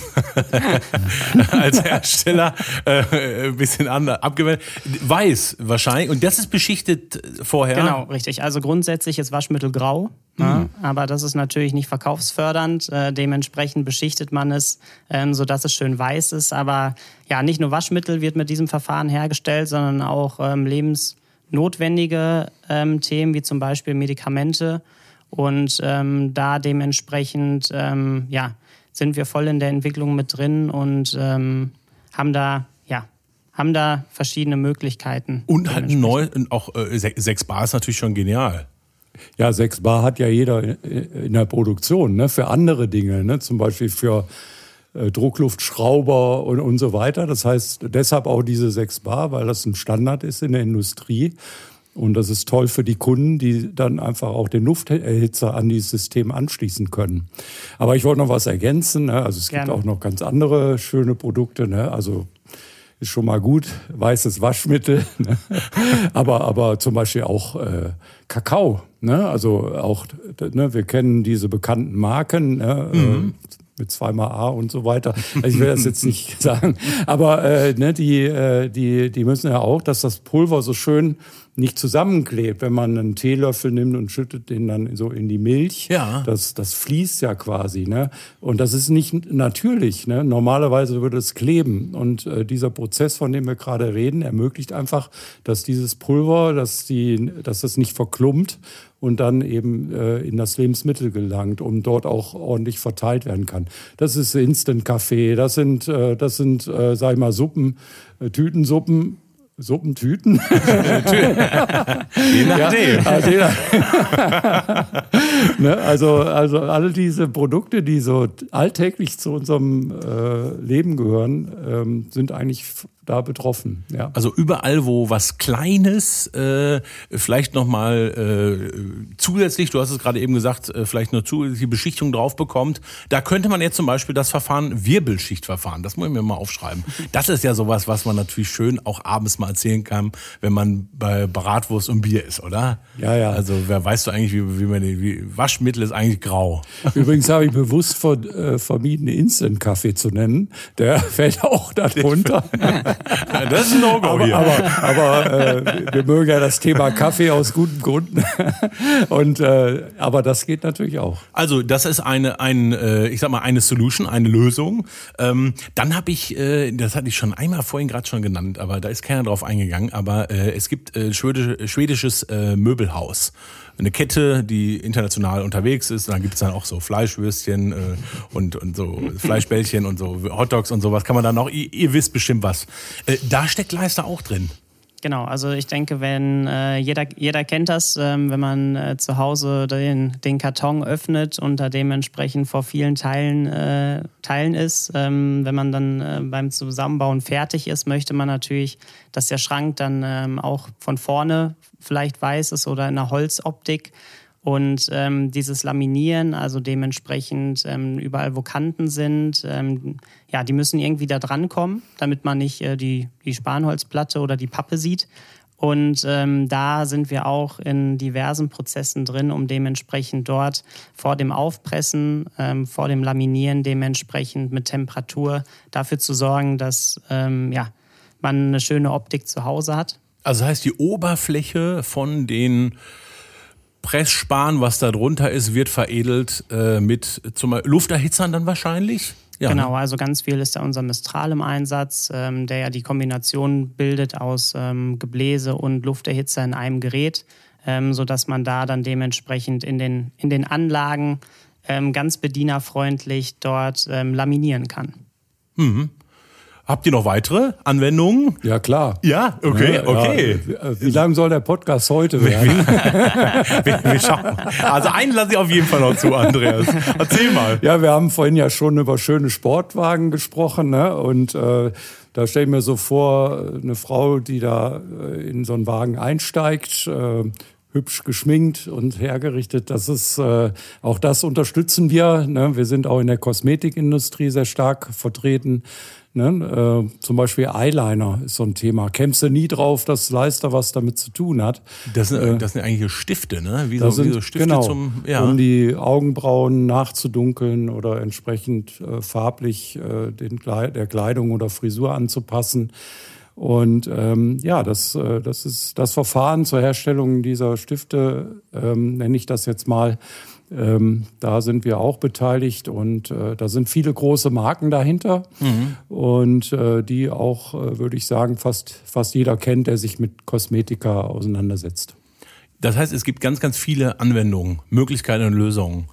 als Hersteller, ein bisschen anders abgewendet. Weiß wahrscheinlich. Und das ist beschichtet vorher? Genau, richtig. Also grundsätzlich ist Waschmittel grau. Ja, aber das ist natürlich nicht verkaufsfördernd. Dementsprechend beschichtet man es, sodass es schön weiß ist. Aber ja, nicht nur Waschmittel wird mit diesem Verfahren hergestellt, sondern auch lebensnotwendige Themen wie zum Beispiel Medikamente. Und da dementsprechend sind wir voll in der Entwicklung mit drin und haben da verschiedene Möglichkeiten. Und halt auch 6 Bar ist natürlich schon genial. Ja, 6 Bar hat ja jeder in der Produktion, ne, für andere Dinge, ne, zum Beispiel für Druckluftschrauber und so weiter. Das heißt, deshalb auch diese 6 Bar, weil das ein Standard ist in der Industrie. Und das ist toll für die Kunden, die dann einfach auch den Lufterhitzer an dieses System anschließen können. Aber ich wollte noch was ergänzen, ne? Also es gibt auch noch ganz andere schöne Produkte, ne? Also ist schon mal gut, weißes Waschmittel, ne? aber zum Beispiel auch Kakao, ne? Also auch, ne, wir kennen diese bekannten Marken, ne? Mit 2-mal A und so weiter. Also ich will das jetzt nicht sagen, aber die müssen ja auch, dass das Pulver so schön nicht zusammenklebt, wenn man einen Teelöffel nimmt und schüttet den dann so in die Milch. Ja. Das fließt ja quasi, ne? Und das ist nicht natürlich, ne? Normalerweise würde es kleben. Und dieser Prozess, von dem wir gerade reden, ermöglicht einfach, dass dieses Pulver, dass das nicht verklumpt und dann eben in das Lebensmittel gelangt und dort auch ordentlich verteilt werden kann. Das ist Instant-Kaffee, das sind, sag ich mal, Suppen, Tütensuppen. Suppentüten. Je nachdem. Also alle diese Produkte, die so alltäglich zu unserem Leben gehören, sind eigentlich da betroffen. Ja. Also überall, wo was Kleines vielleicht nochmal zusätzlich, du hast es gerade eben gesagt, vielleicht eine zusätzliche Beschichtung drauf bekommt, da könnte man jetzt zum Beispiel das Verfahren Wirbelschichtverfahren, das muss ich mir mal aufschreiben. Das ist ja sowas, was man natürlich schön auch abends mal erzählen kann, wenn man bei Bratwurst und Bier ist, oder? Ja, ja. Also weißt du eigentlich, wie Waschmittel ist eigentlich grau. Übrigens habe ich bewusst vermieden, Instant-Kaffee zu nennen. Der fällt auch darunter. Das ist ein No-Go hier. Aber wir mögen ja das Thema Kaffee aus guten Gründen. Aber das geht natürlich auch. Also das ist eine Solution, eine Lösung. Dann habe ich, das hatte ich schon einmal vorhin gerade schon genannt, aber da ist keiner drauf eingegangen, aber es gibt schwedisches Möbelhaus. Eine Kette, die international unterwegs ist. Und dann gibt es dann auch so Fleischwürstchen und so Fleischbällchen und so Hotdogs und sowas. Kann man dann auch, ihr wisst bestimmt was. Da steckt Leister auch drin. Genau, also ich denke, wenn jeder kennt das, wenn man zu Hause den Karton öffnet und da dementsprechend vor vielen Teilen ist, wenn man dann beim Zusammenbauen fertig ist, möchte man natürlich, dass der Schrank dann auch von vorne vielleicht weiß ist oder in einer Holzoptik. Und dieses Laminieren, also dementsprechend überall, wo Kanten sind, die müssen irgendwie da dran kommen, damit man nicht die Spanholzplatte oder die Pappe sieht. Und da sind wir auch in diversen Prozessen drin, um dementsprechend dort vor dem Aufpressen, vor dem Laminieren dementsprechend mit Temperatur dafür zu sorgen, dass man eine schöne Optik zu Hause hat. Also das heißt, die Oberfläche von den Pressspan, was da drunter ist, wird veredelt mit zum Lufterhitzern dann wahrscheinlich? Ja, genau, ne? also ganz viel ist da unser Mistral im Einsatz, der ja die Kombination bildet aus Gebläse und Lufterhitzer in einem Gerät, sodass man da dann dementsprechend in den Anlagen ganz bedienerfreundlich dort laminieren kann. Mhm. Habt ihr noch weitere Anwendungen? Ja, klar. Ja, okay. Ja. Wie lang soll der Podcast heute werden? Wir schauen. Also einen lasse ich auf jeden Fall noch zu, Andreas. Erzähl mal. Ja, wir haben vorhin ja schon über schöne Sportwagen gesprochen, ne? Und da stelle ich mir so vor, eine Frau, die da in so einen Wagen einsteigt, hübsch geschminkt und hergerichtet. Das ist auch das unterstützen wir. Ne? Wir sind auch in der Kosmetikindustrie sehr stark vertreten. Ne? Zum Beispiel Eyeliner ist so ein Thema. Kämpfst du nie drauf, dass Leister was damit zu tun hat. Das sind eigentlich Stifte, ne? Wie so Stifte genau, um die Augenbrauen nachzudunkeln oder entsprechend farblich der Kleidung oder Frisur anzupassen. Und das ist das Verfahren zur Herstellung dieser Stifte, nenne ich das jetzt mal. Da sind wir auch beteiligt und da sind viele große Marken dahinter und die auch, würde ich sagen, fast jeder kennt, der sich mit Kosmetika auseinandersetzt. Das heißt, es gibt ganz, ganz viele Anwendungen, Möglichkeiten und Lösungen.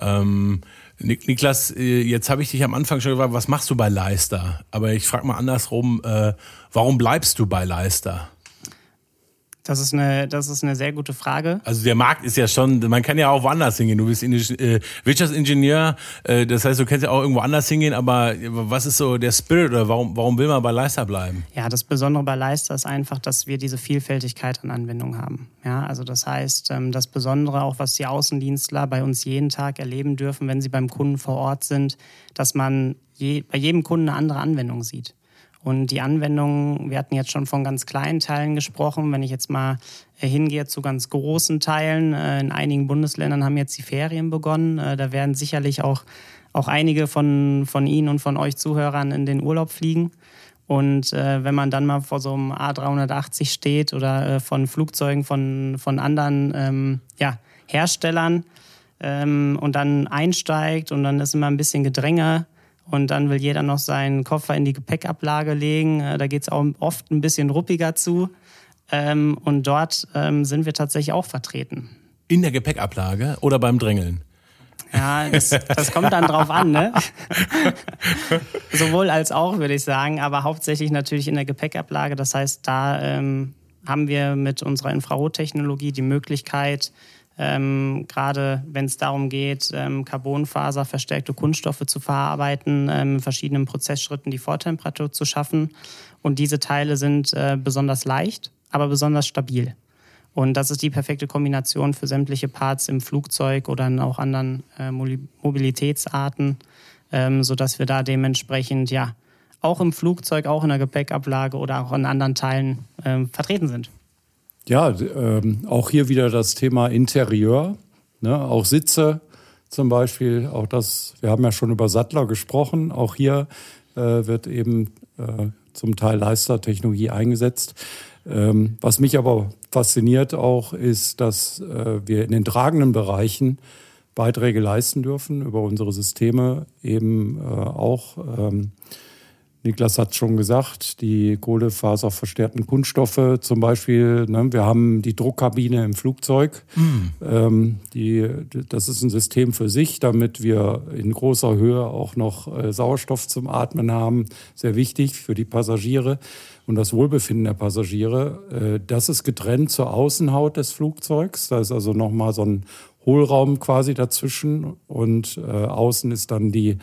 Niklas, jetzt habe ich dich am Anfang schon gefragt, was machst du bei Leister? Aber ich frage mal andersrum, warum bleibst du bei Leister? Das ist eine sehr gute Frage. Also der Markt ist ja schon, man kann ja auch woanders hingehen. Du bist Wirtschaftsingenieur, das heißt, du kannst ja auch irgendwo anders hingehen, aber was ist so der Spirit oder warum will man bei Leister bleiben? Ja, das Besondere bei Leister ist einfach, dass wir diese Vielfältigkeit an Anwendungen haben. Ja, also das heißt, das Besondere auch, was die Außendienstler bei uns jeden Tag erleben dürfen, wenn sie beim Kunden vor Ort sind, dass man bei jedem Kunden eine andere Anwendung sieht. Und die Anwendungen, wir hatten jetzt schon von ganz kleinen Teilen gesprochen. Wenn ich jetzt mal hingehe zu ganz großen Teilen, in einigen Bundesländern haben jetzt die Ferien begonnen. Da werden sicherlich auch einige von Ihnen und von euch Zuhörern in den Urlaub fliegen. Und wenn man dann mal vor so einem A380 steht oder von Flugzeugen von anderen Herstellern und dann einsteigt und dann ist immer ein bisschen Gedränge, und dann will jeder noch seinen Koffer in die Gepäckablage legen. Da geht es auch oft ein bisschen ruppiger zu. Und dort sind wir tatsächlich auch vertreten. In der Gepäckablage oder beim Drängeln? Ja, das kommt dann drauf an, ne? Sowohl als auch, würde ich sagen. Aber hauptsächlich natürlich in der Gepäckablage. Das heißt, da haben wir mit unserer Infrarottechnologie die Möglichkeit, gerade wenn es darum geht, Carbonfaser, verstärkte Kunststoffe zu verarbeiten, in verschiedenen Prozessschritten die Vortemperatur zu schaffen. Und diese Teile sind besonders leicht, aber besonders stabil. Und das ist die perfekte Kombination für sämtliche Parts im Flugzeug oder in auch anderen Mobilitätsarten, sodass wir da dementsprechend auch im Flugzeug, auch in der Gepäckablage oder auch in anderen Teilen vertreten sind. Ja, auch hier wieder das Thema Interieur, ne? Auch Sitze zum Beispiel, auch das, wir haben ja schon über Sattler gesprochen, auch hier wird eben zum Teil Leistertechnologie eingesetzt. Was mich aber fasziniert auch ist, dass wir in den tragenden Bereichen Beiträge leisten dürfen über unsere Systeme, eben auch Niklas hat schon gesagt, die kohlefaserverstärkten Kunststoffe zum Beispiel. Ne, wir haben die Druckkabine im Flugzeug. Das ist ein System für sich, damit wir in großer Höhe auch noch Sauerstoff zum Atmen haben. Sehr wichtig für die Passagiere und das Wohlbefinden der Passagiere. Das ist getrennt zur Außenhaut des Flugzeugs. Da ist also nochmal so ein Hohlraum quasi dazwischen und außen ist dann die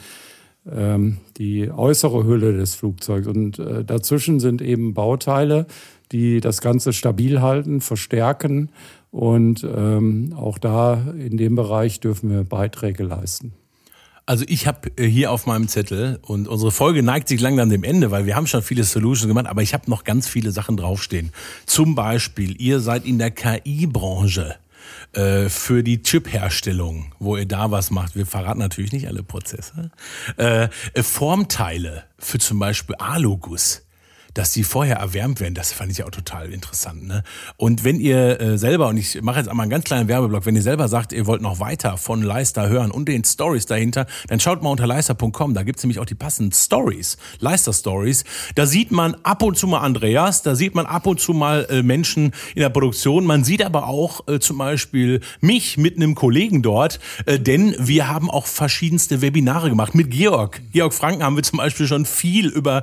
äußere Hülle des Flugzeugs. Und dazwischen sind eben Bauteile, die das Ganze stabil halten, verstärken. Und auch da in dem Bereich dürfen wir Beiträge leisten. Also ich habe hier auf meinem Zettel, und unsere Folge neigt sich langsam dem Ende, weil wir haben schon viele Solutions gemacht, aber ich habe noch ganz viele Sachen draufstehen. Zum Beispiel, ihr seid in der KI-Branche. Für die Chip-Herstellung, wo ihr da was macht. Wir verraten natürlich nicht alle Prozesse. Formteile für zum Beispiel Aluguss. dass die vorher erwärmt werden. Das fand ich auch total interessant. Ne? Und wenn ihr selber, und ich mache jetzt einmal einen ganz kleinen Werbeblock, wenn ihr selber sagt, ihr wollt noch weiter von Leicester hören und den Stories dahinter, dann schaut mal unter leister.com, da gibt's nämlich auch die passenden Stories, Leicester Stories. Da sieht man ab und zu mal Andreas, da sieht man ab und zu mal Menschen in der Produktion. Man sieht aber auch zum Beispiel mich mit einem Kollegen dort, denn wir haben auch verschiedenste Webinare gemacht mit Georg. Georg Franken haben wir zum Beispiel schon viel über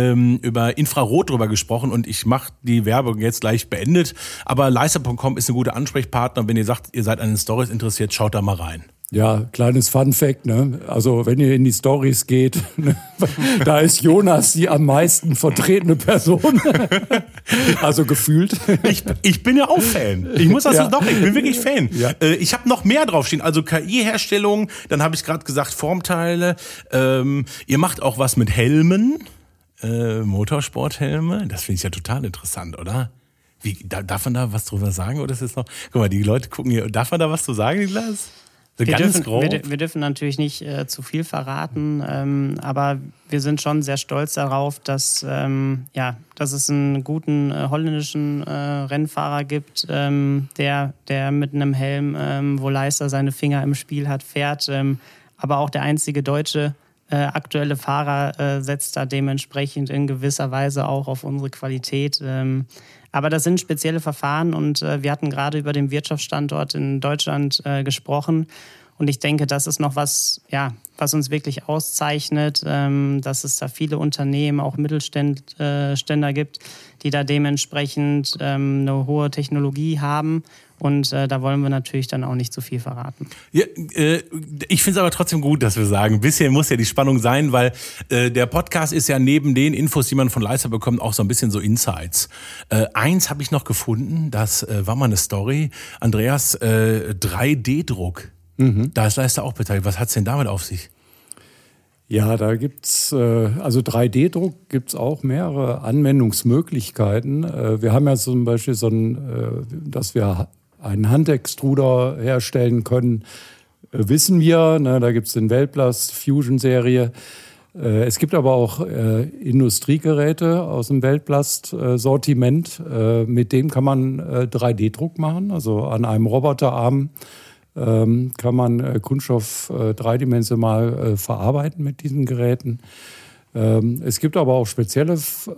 Infrarot drüber gesprochen und ich mache die Werbung jetzt gleich beendet. Aber leister.com ist ein guter Ansprechpartner. Wenn ihr sagt, ihr seid an den Stories interessiert, schaut da mal rein. Ja, kleines Funfact, ne? Also wenn ihr in die Stories geht, ne? Da ist Jonas die am meisten vertretene Person. Also gefühlt. Ich bin ja auch Fan. Ich muss das doch, ich bin wirklich Fan. Ja. Ich habe noch mehr draufstehen. Also KI-Herstellung, dann habe ich gerade gesagt Formteile. Ihr macht auch was mit Helmen, Motorsporthelme. Das finde ich ja total interessant, oder? Darf man da was drüber sagen? Oder ist das noch? Guck mal, die Leute gucken hier. Darf man da was zu sagen, Niklas? Wir dürfen natürlich nicht zu viel verraten, aber wir sind schon sehr stolz darauf, dass es einen guten holländischen Rennfahrer gibt, der mit einem Helm, wo Leicester seine Finger im Spiel hat, fährt. Aber auch der einzige deutsche aktuelle Fahrer setzt da dementsprechend in gewisser Weise auch auf unsere Qualität. Aber das sind spezielle Verfahren und wir hatten gerade über den Wirtschaftsstandort in Deutschland gesprochen. Und ich denke, das ist noch was uns wirklich auszeichnet, dass es da viele Unternehmen, auch Mittelständler gibt, die da dementsprechend eine hohe Technologie haben. Und da wollen wir natürlich dann auch nicht zu viel verraten. Ja, ich finde es aber trotzdem gut, dass wir sagen, ein bisschen muss ja die Spannung sein, weil der Podcast ist ja neben den Infos, die man von Leicester bekommt, auch so ein bisschen so Insights. Eins habe ich noch gefunden, das war mal eine Story. Andreas, 3D-Druck. Da ist Leicester auch beteiligt. Was hat es denn damit auf sich? Ja, da gibt's also 3D-Druck gibt's auch mehrere Anwendungsmöglichkeiten. Wir haben ja zum Beispiel dass wir einen Handextruder herstellen können, wissen wir. Ne, da gibt's den Weltplast Fusion-Serie. Es gibt aber auch Industriegeräte aus dem Weltplast-Sortiment. Mit dem kann man 3D-Druck machen, also an einem Roboterarm. Kann man Kunststoff dreidimensional verarbeiten mit diesen Geräten. Es gibt aber auch spezielle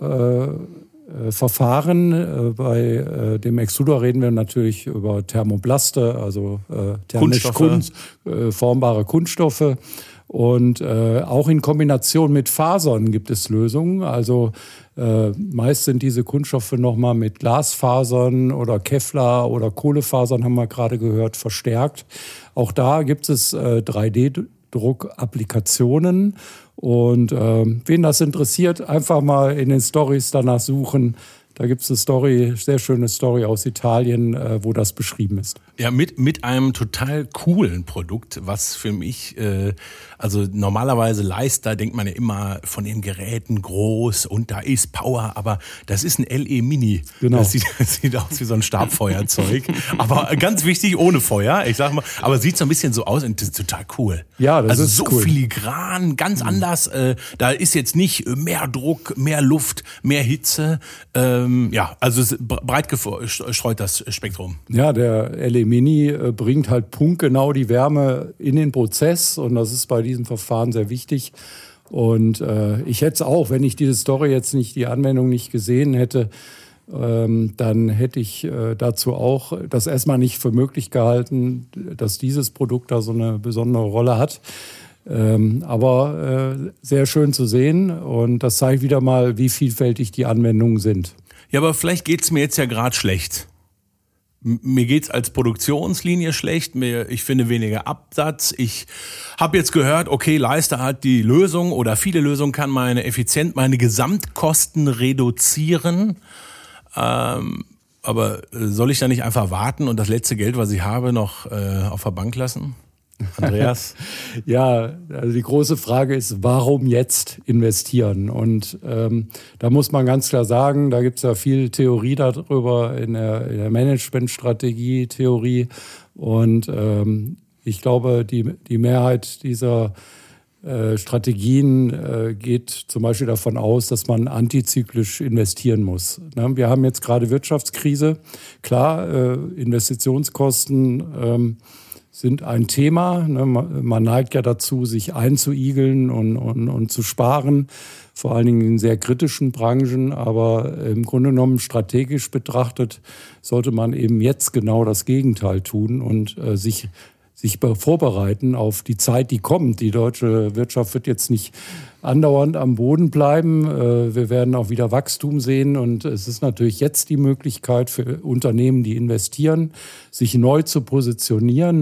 Verfahren. Bei dem Extruder reden wir natürlich über Thermoplaste, also thermisch formbare Kunststoffe. Und auch in Kombination mit Fasern gibt es Lösungen. Also meist sind diese Kunststoffe nochmal mit Glasfasern oder Kevlar oder Kohlefasern, haben wir gerade gehört, verstärkt. Auch da gibt es 3D-Druck-Applikationen. Und wen das interessiert, einfach mal in den Stories danach suchen. Da gibt es eine Story, sehr schöne Story aus Italien, wo das beschrieben ist. Ja, mit einem total coolen Produkt, was für mich, also normalerweise Leicester denkt man ja immer von den Geräten groß und da ist Power, aber das ist ein LE Mini. Genau. Das sieht aus wie so ein Stabfeuerzeug, aber ganz wichtig, ohne Feuer, ich sag mal, aber sieht so ein bisschen so aus und das ist total cool. Ja, das also ist so cool. Filigran, ganz anders, da ist jetzt nicht mehr Druck, mehr Luft, mehr Hitze, also es ist breit gestreut das Spektrum. Ja, der LE Mini bringt halt punktgenau die Wärme in den Prozess und das ist bei diesem Verfahren sehr wichtig. Und ich hätte es auch, wenn ich diese Story jetzt nicht, die Anwendung nicht gesehen hätte, dann hätte ich dazu auch das erstmal nicht für möglich gehalten, dass dieses Produkt da so eine besondere Rolle hat. Aber sehr schön zu sehen und das zeigt wieder mal, wie vielfältig die Anwendungen sind. Ja, aber vielleicht geht's mir jetzt ja gerade schlecht. Mir geht's als Produktionslinie schlecht, ich finde weniger Absatz. Ich habe jetzt gehört, okay, Leicester hat die Lösung oder viele Lösungen kann meine Gesamtkosten reduzieren. Aber soll ich da nicht einfach warten und das letzte Geld, was ich habe, noch auf der Bank lassen? Andreas? Ja, also die große Frage ist, warum jetzt investieren? Und da muss man ganz klar sagen, da gibt es ja viel Theorie darüber in der Managementstrategie-Theorie. Und ich glaube, die Mehrheit dieser Strategien geht zum Beispiel davon aus, dass man antizyklisch investieren muss. Wir haben jetzt gerade Wirtschaftskrise. Klar, Investitionskosten sind ein Thema. Man neigt ja dazu, sich einzuigeln und zu sparen, vor allen Dingen in sehr kritischen Branchen. Aber im Grunde genommen strategisch betrachtet sollte man eben jetzt genau das Gegenteil tun und sich vorbereiten auf die Zeit, die kommt. Die deutsche Wirtschaft wird jetzt nicht andauernd am Boden bleiben. Wir werden auch wieder Wachstum sehen. Und es ist natürlich jetzt die Möglichkeit für Unternehmen, die investieren, sich neu zu positionieren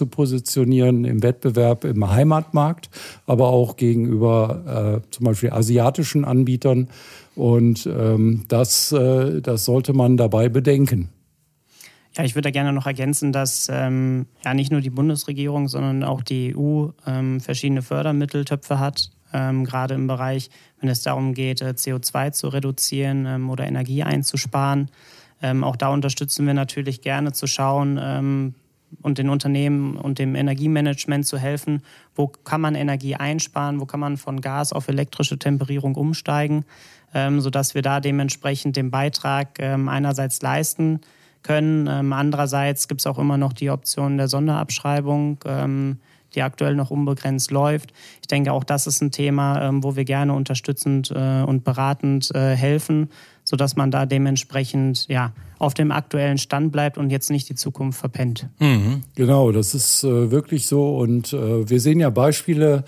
im Wettbewerb im Heimatmarkt, aber auch gegenüber zum Beispiel asiatischen Anbietern. Und das sollte man dabei bedenken. Ja, ich würde da gerne noch ergänzen, dass nicht nur die Bundesregierung, sondern auch die EU verschiedene Fördermitteltöpfe hat, gerade im Bereich, wenn es darum geht, CO2 zu reduzieren oder Energie einzusparen. Auch da unterstützen wir natürlich gerne zu schauen und den Unternehmen und dem Energiemanagement zu helfen, wo kann man Energie einsparen, wo kann man von Gas auf elektrische Temperierung umsteigen, sodass wir da dementsprechend den Beitrag einerseits leisten können. Andererseits gibt es auch immer noch die Option der Sonderabschreibung, die aktuell noch unbegrenzt läuft. Ich denke, auch das ist ein Thema, wo wir gerne unterstützend und beratend helfen, sodass man da dementsprechend auf dem aktuellen Stand bleibt und jetzt nicht die Zukunft verpennt. Mhm. Genau, das ist wirklich so. Und wir sehen ja Beispiele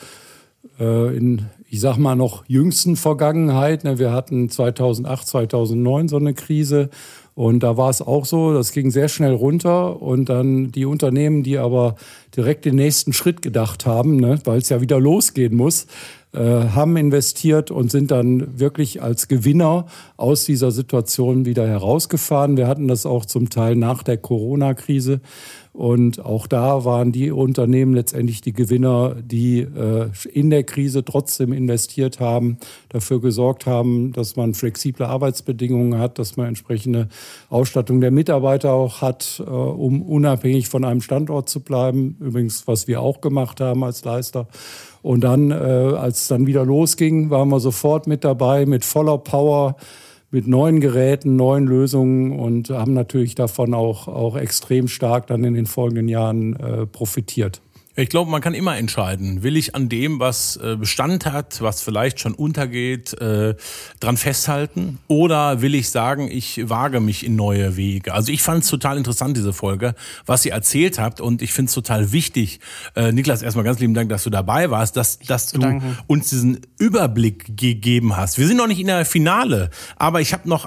in, ich sag mal, noch jüngsten Vergangenheit. Wir hatten 2008, 2009 so eine Krise. Und da war es auch so, das ging sehr schnell runter und dann die Unternehmen, die aber direkt den nächsten Schritt gedacht haben, weil es ja wieder losgehen muss, haben investiert und sind dann wirklich als Gewinner aus dieser Situation wieder herausgefahren. Wir hatten das auch zum Teil nach der Corona-Krise. Und auch da waren die Unternehmen letztendlich die Gewinner, die in der Krise trotzdem investiert haben, dafür gesorgt haben, dass man flexible Arbeitsbedingungen hat, dass man entsprechende Ausstattung der Mitarbeiter auch hat, um unabhängig von einem Standort zu bleiben. Übrigens, was wir auch gemacht haben als Leister. Und dann, als es dann wieder losging, waren wir sofort mit dabei, mit voller Power, mit neuen Geräten, neuen Lösungen und haben natürlich davon auch extrem stark dann in den folgenden Jahren profitiert. Ich glaube, man kann immer entscheiden, will ich an dem, was Bestand hat, was vielleicht schon untergeht, dran festhalten oder will ich sagen, ich wage mich in neue Wege. Also ich fand es total interessant, diese Folge, was ihr erzählt habt und ich finde es total wichtig. Niklas, erstmal ganz lieben Dank, dass du dabei warst, dass du uns diesen Überblick gegeben hast. Wir sind noch nicht in der Finale, aber ich habe noch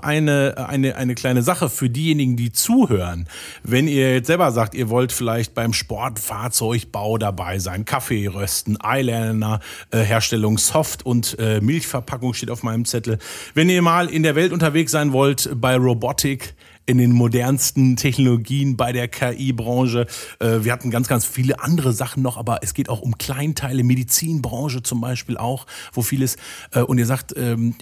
eine kleine Sache für diejenigen, die zuhören. Wenn ihr jetzt selber sagt, ihr wollt vielleicht beim Sportfahrzeugbau dabei sein, Kaffee rösten, Eyeliner, Herstellung, Soft- und Milchverpackung steht auf meinem Zettel. Wenn ihr mal in der Welt unterwegs sein wollt, bei Robotik, in den modernsten Technologien, bei der KI-Branche. Wir hatten ganz, ganz viele andere Sachen noch, aber es geht auch um Kleinteile, Medizinbranche zum Beispiel auch, wo vieles. Und ihr sagt,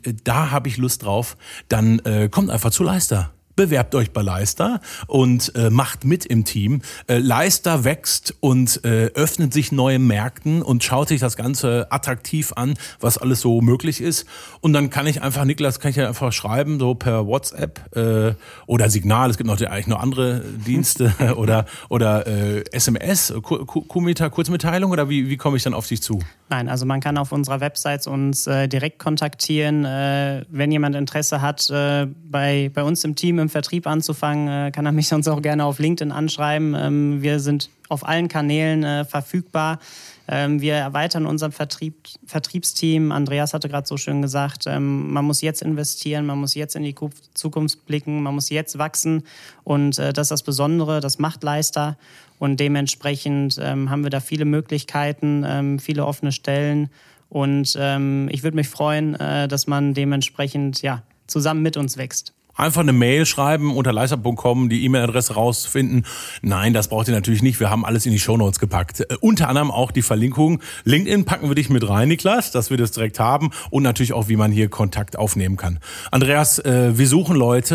da habe ich Lust drauf, dann kommt einfach zu Leister. Bewerbt euch bei Leister und macht mit im Team. Leister wächst und öffnet sich neuen Märkten und schaut sich das Ganze attraktiv an, was alles so möglich ist. Und dann kann ich einfach, Niklas, kann ich ja einfach schreiben, so per WhatsApp oder Signal, es gibt noch eigentlich noch andere Dienste oder SMS, Kurzmitteilung oder wie komme ich dann auf dich zu? Nein, also man kann auf unserer Website uns direkt kontaktieren. Wenn jemand Interesse hat, bei uns im Team im Vertrieb anzufangen, kann er mich sonst auch gerne auf LinkedIn anschreiben. Wir sind auf allen Kanälen verfügbar. Wir erweitern unser Vertriebsteam. Andreas hatte gerade so schön gesagt, man muss jetzt investieren, man muss jetzt in die Zukunft blicken, man muss jetzt wachsen. Und das ist das Besondere, das macht Leister. Und dementsprechend haben wir da viele Möglichkeiten, viele offene Stellen. Und ich würde mich freuen, dass man dementsprechend zusammen mit uns wächst. Einfach eine Mail schreiben, unter leister.com die E-Mail-Adresse rausfinden. Nein, das braucht ihr natürlich nicht. Wir haben alles in die Shownotes gepackt. Unter anderem auch die Verlinkung. LinkedIn packen wir dich mit rein, Niklas, dass wir das direkt haben. Und natürlich auch, wie man hier Kontakt aufnehmen kann. Andreas, wir suchen Leute,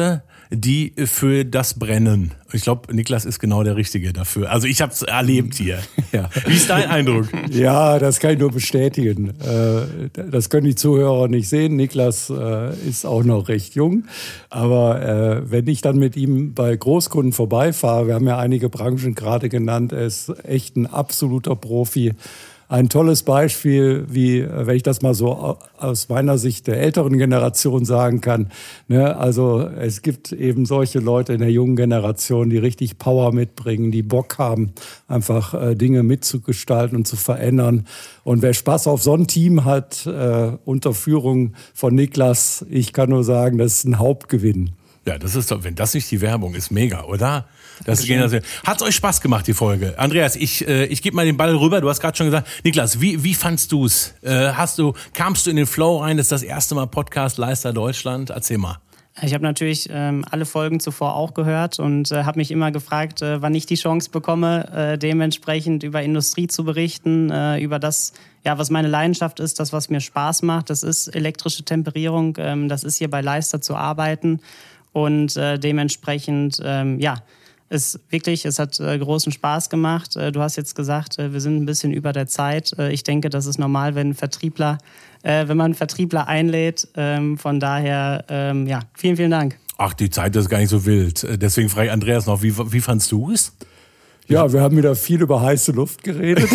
die für das brennen. Ich glaube, Niklas ist genau der Richtige dafür. Also ich habe es erlebt hier. Ja. Wie ist dein Eindruck? Ja, das kann ich nur bestätigen. Das können die Zuhörer nicht sehen. Niklas ist auch noch recht jung. Aber wenn ich dann mit ihm bei Großkunden vorbeifahre, wir haben ja einige Branchen gerade genannt, er ist echt ein absoluter Profi. Ein tolles Beispiel, wie, wenn ich das mal so aus meiner Sicht der älteren Generation sagen kann. Ne? Also es gibt eben solche Leute in der jungen Generation, die richtig Power mitbringen, die Bock haben, einfach Dinge mitzugestalten und zu verändern. Und wer Spaß auf so ein Team hat, unter Führung von Niklas, ich kann nur sagen, das ist ein Hauptgewinn. Ja, das ist doch, wenn das nicht die Werbung ist, mega, oder? Hat's euch Spaß gemacht, die Folge? Andreas, ich gebe mal den Ball rüber. Du hast gerade schon gesagt, Niklas, wie fandst du's? Kamst du in den Flow rein? Das ist das erste Mal Podcast Leister Deutschland. Erzähl mal. Ich habe natürlich alle Folgen zuvor auch gehört und habe mich immer gefragt, wann ich die Chance bekomme, dementsprechend über Industrie zu berichten, über das, ja, was meine Leidenschaft ist, das, was mir Spaß macht. Das ist elektrische Temperierung, das ist hier bei Leister zu arbeiten. Und dementsprechend, es hat großen Spaß gemacht. Du hast jetzt gesagt, wir sind ein bisschen über der Zeit. Ich denke, das ist normal, wenn man einen Vertriebler einlädt. Von daher, vielen, vielen Dank. Ach, die Zeit ist gar nicht so wild. Deswegen frage ich Andreas noch, wie fandst du es? Ja, wir haben wieder viel über heiße Luft geredet.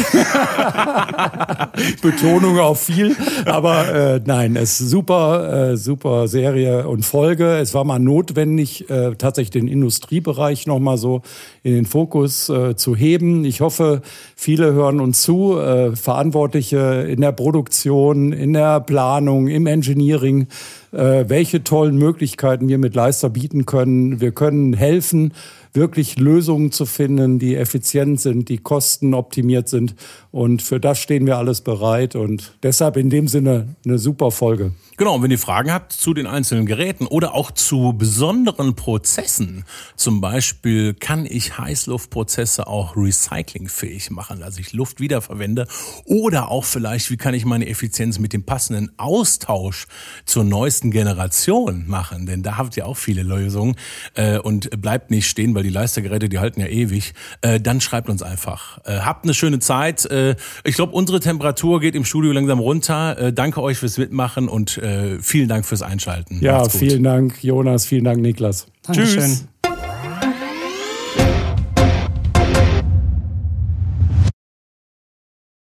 Betonung auf viel. Aber nein, es ist super Serie und Folge. Es war mal notwendig, tatsächlich den Industriebereich nochmal so in den Fokus zu heben. Ich hoffe, viele hören uns zu, Verantwortliche in der Produktion, in der Planung, im Engineering, welche tollen Möglichkeiten wir mit Leister bieten können. Wir können helfen, wirklich Lösungen zu finden, die effizient sind, die kostenoptimiert sind. Und für das stehen wir alles bereit. Und deshalb in dem Sinne eine super Folge. Genau, und wenn ihr Fragen habt zu den einzelnen Geräten oder auch zu besonderen Prozessen, zum Beispiel kann ich Heißluftprozesse auch recyclingfähig machen, dass ich Luft wiederverwende, oder auch vielleicht, wie kann ich meine Effizienz mit dem passenden Austausch zur neuesten Generation machen, denn da habt ihr auch viele Lösungen und bleibt nicht stehen, weil die Leistergeräte, die halten ja ewig, dann schreibt uns einfach. Habt eine schöne Zeit. Ich glaube, unsere Temperatur geht im Studio langsam runter. Danke euch fürs Mitmachen und vielen Dank fürs Einschalten. Ja, vielen Dank, Jonas. Vielen Dank, Niklas. Dankeschön. Tschüss.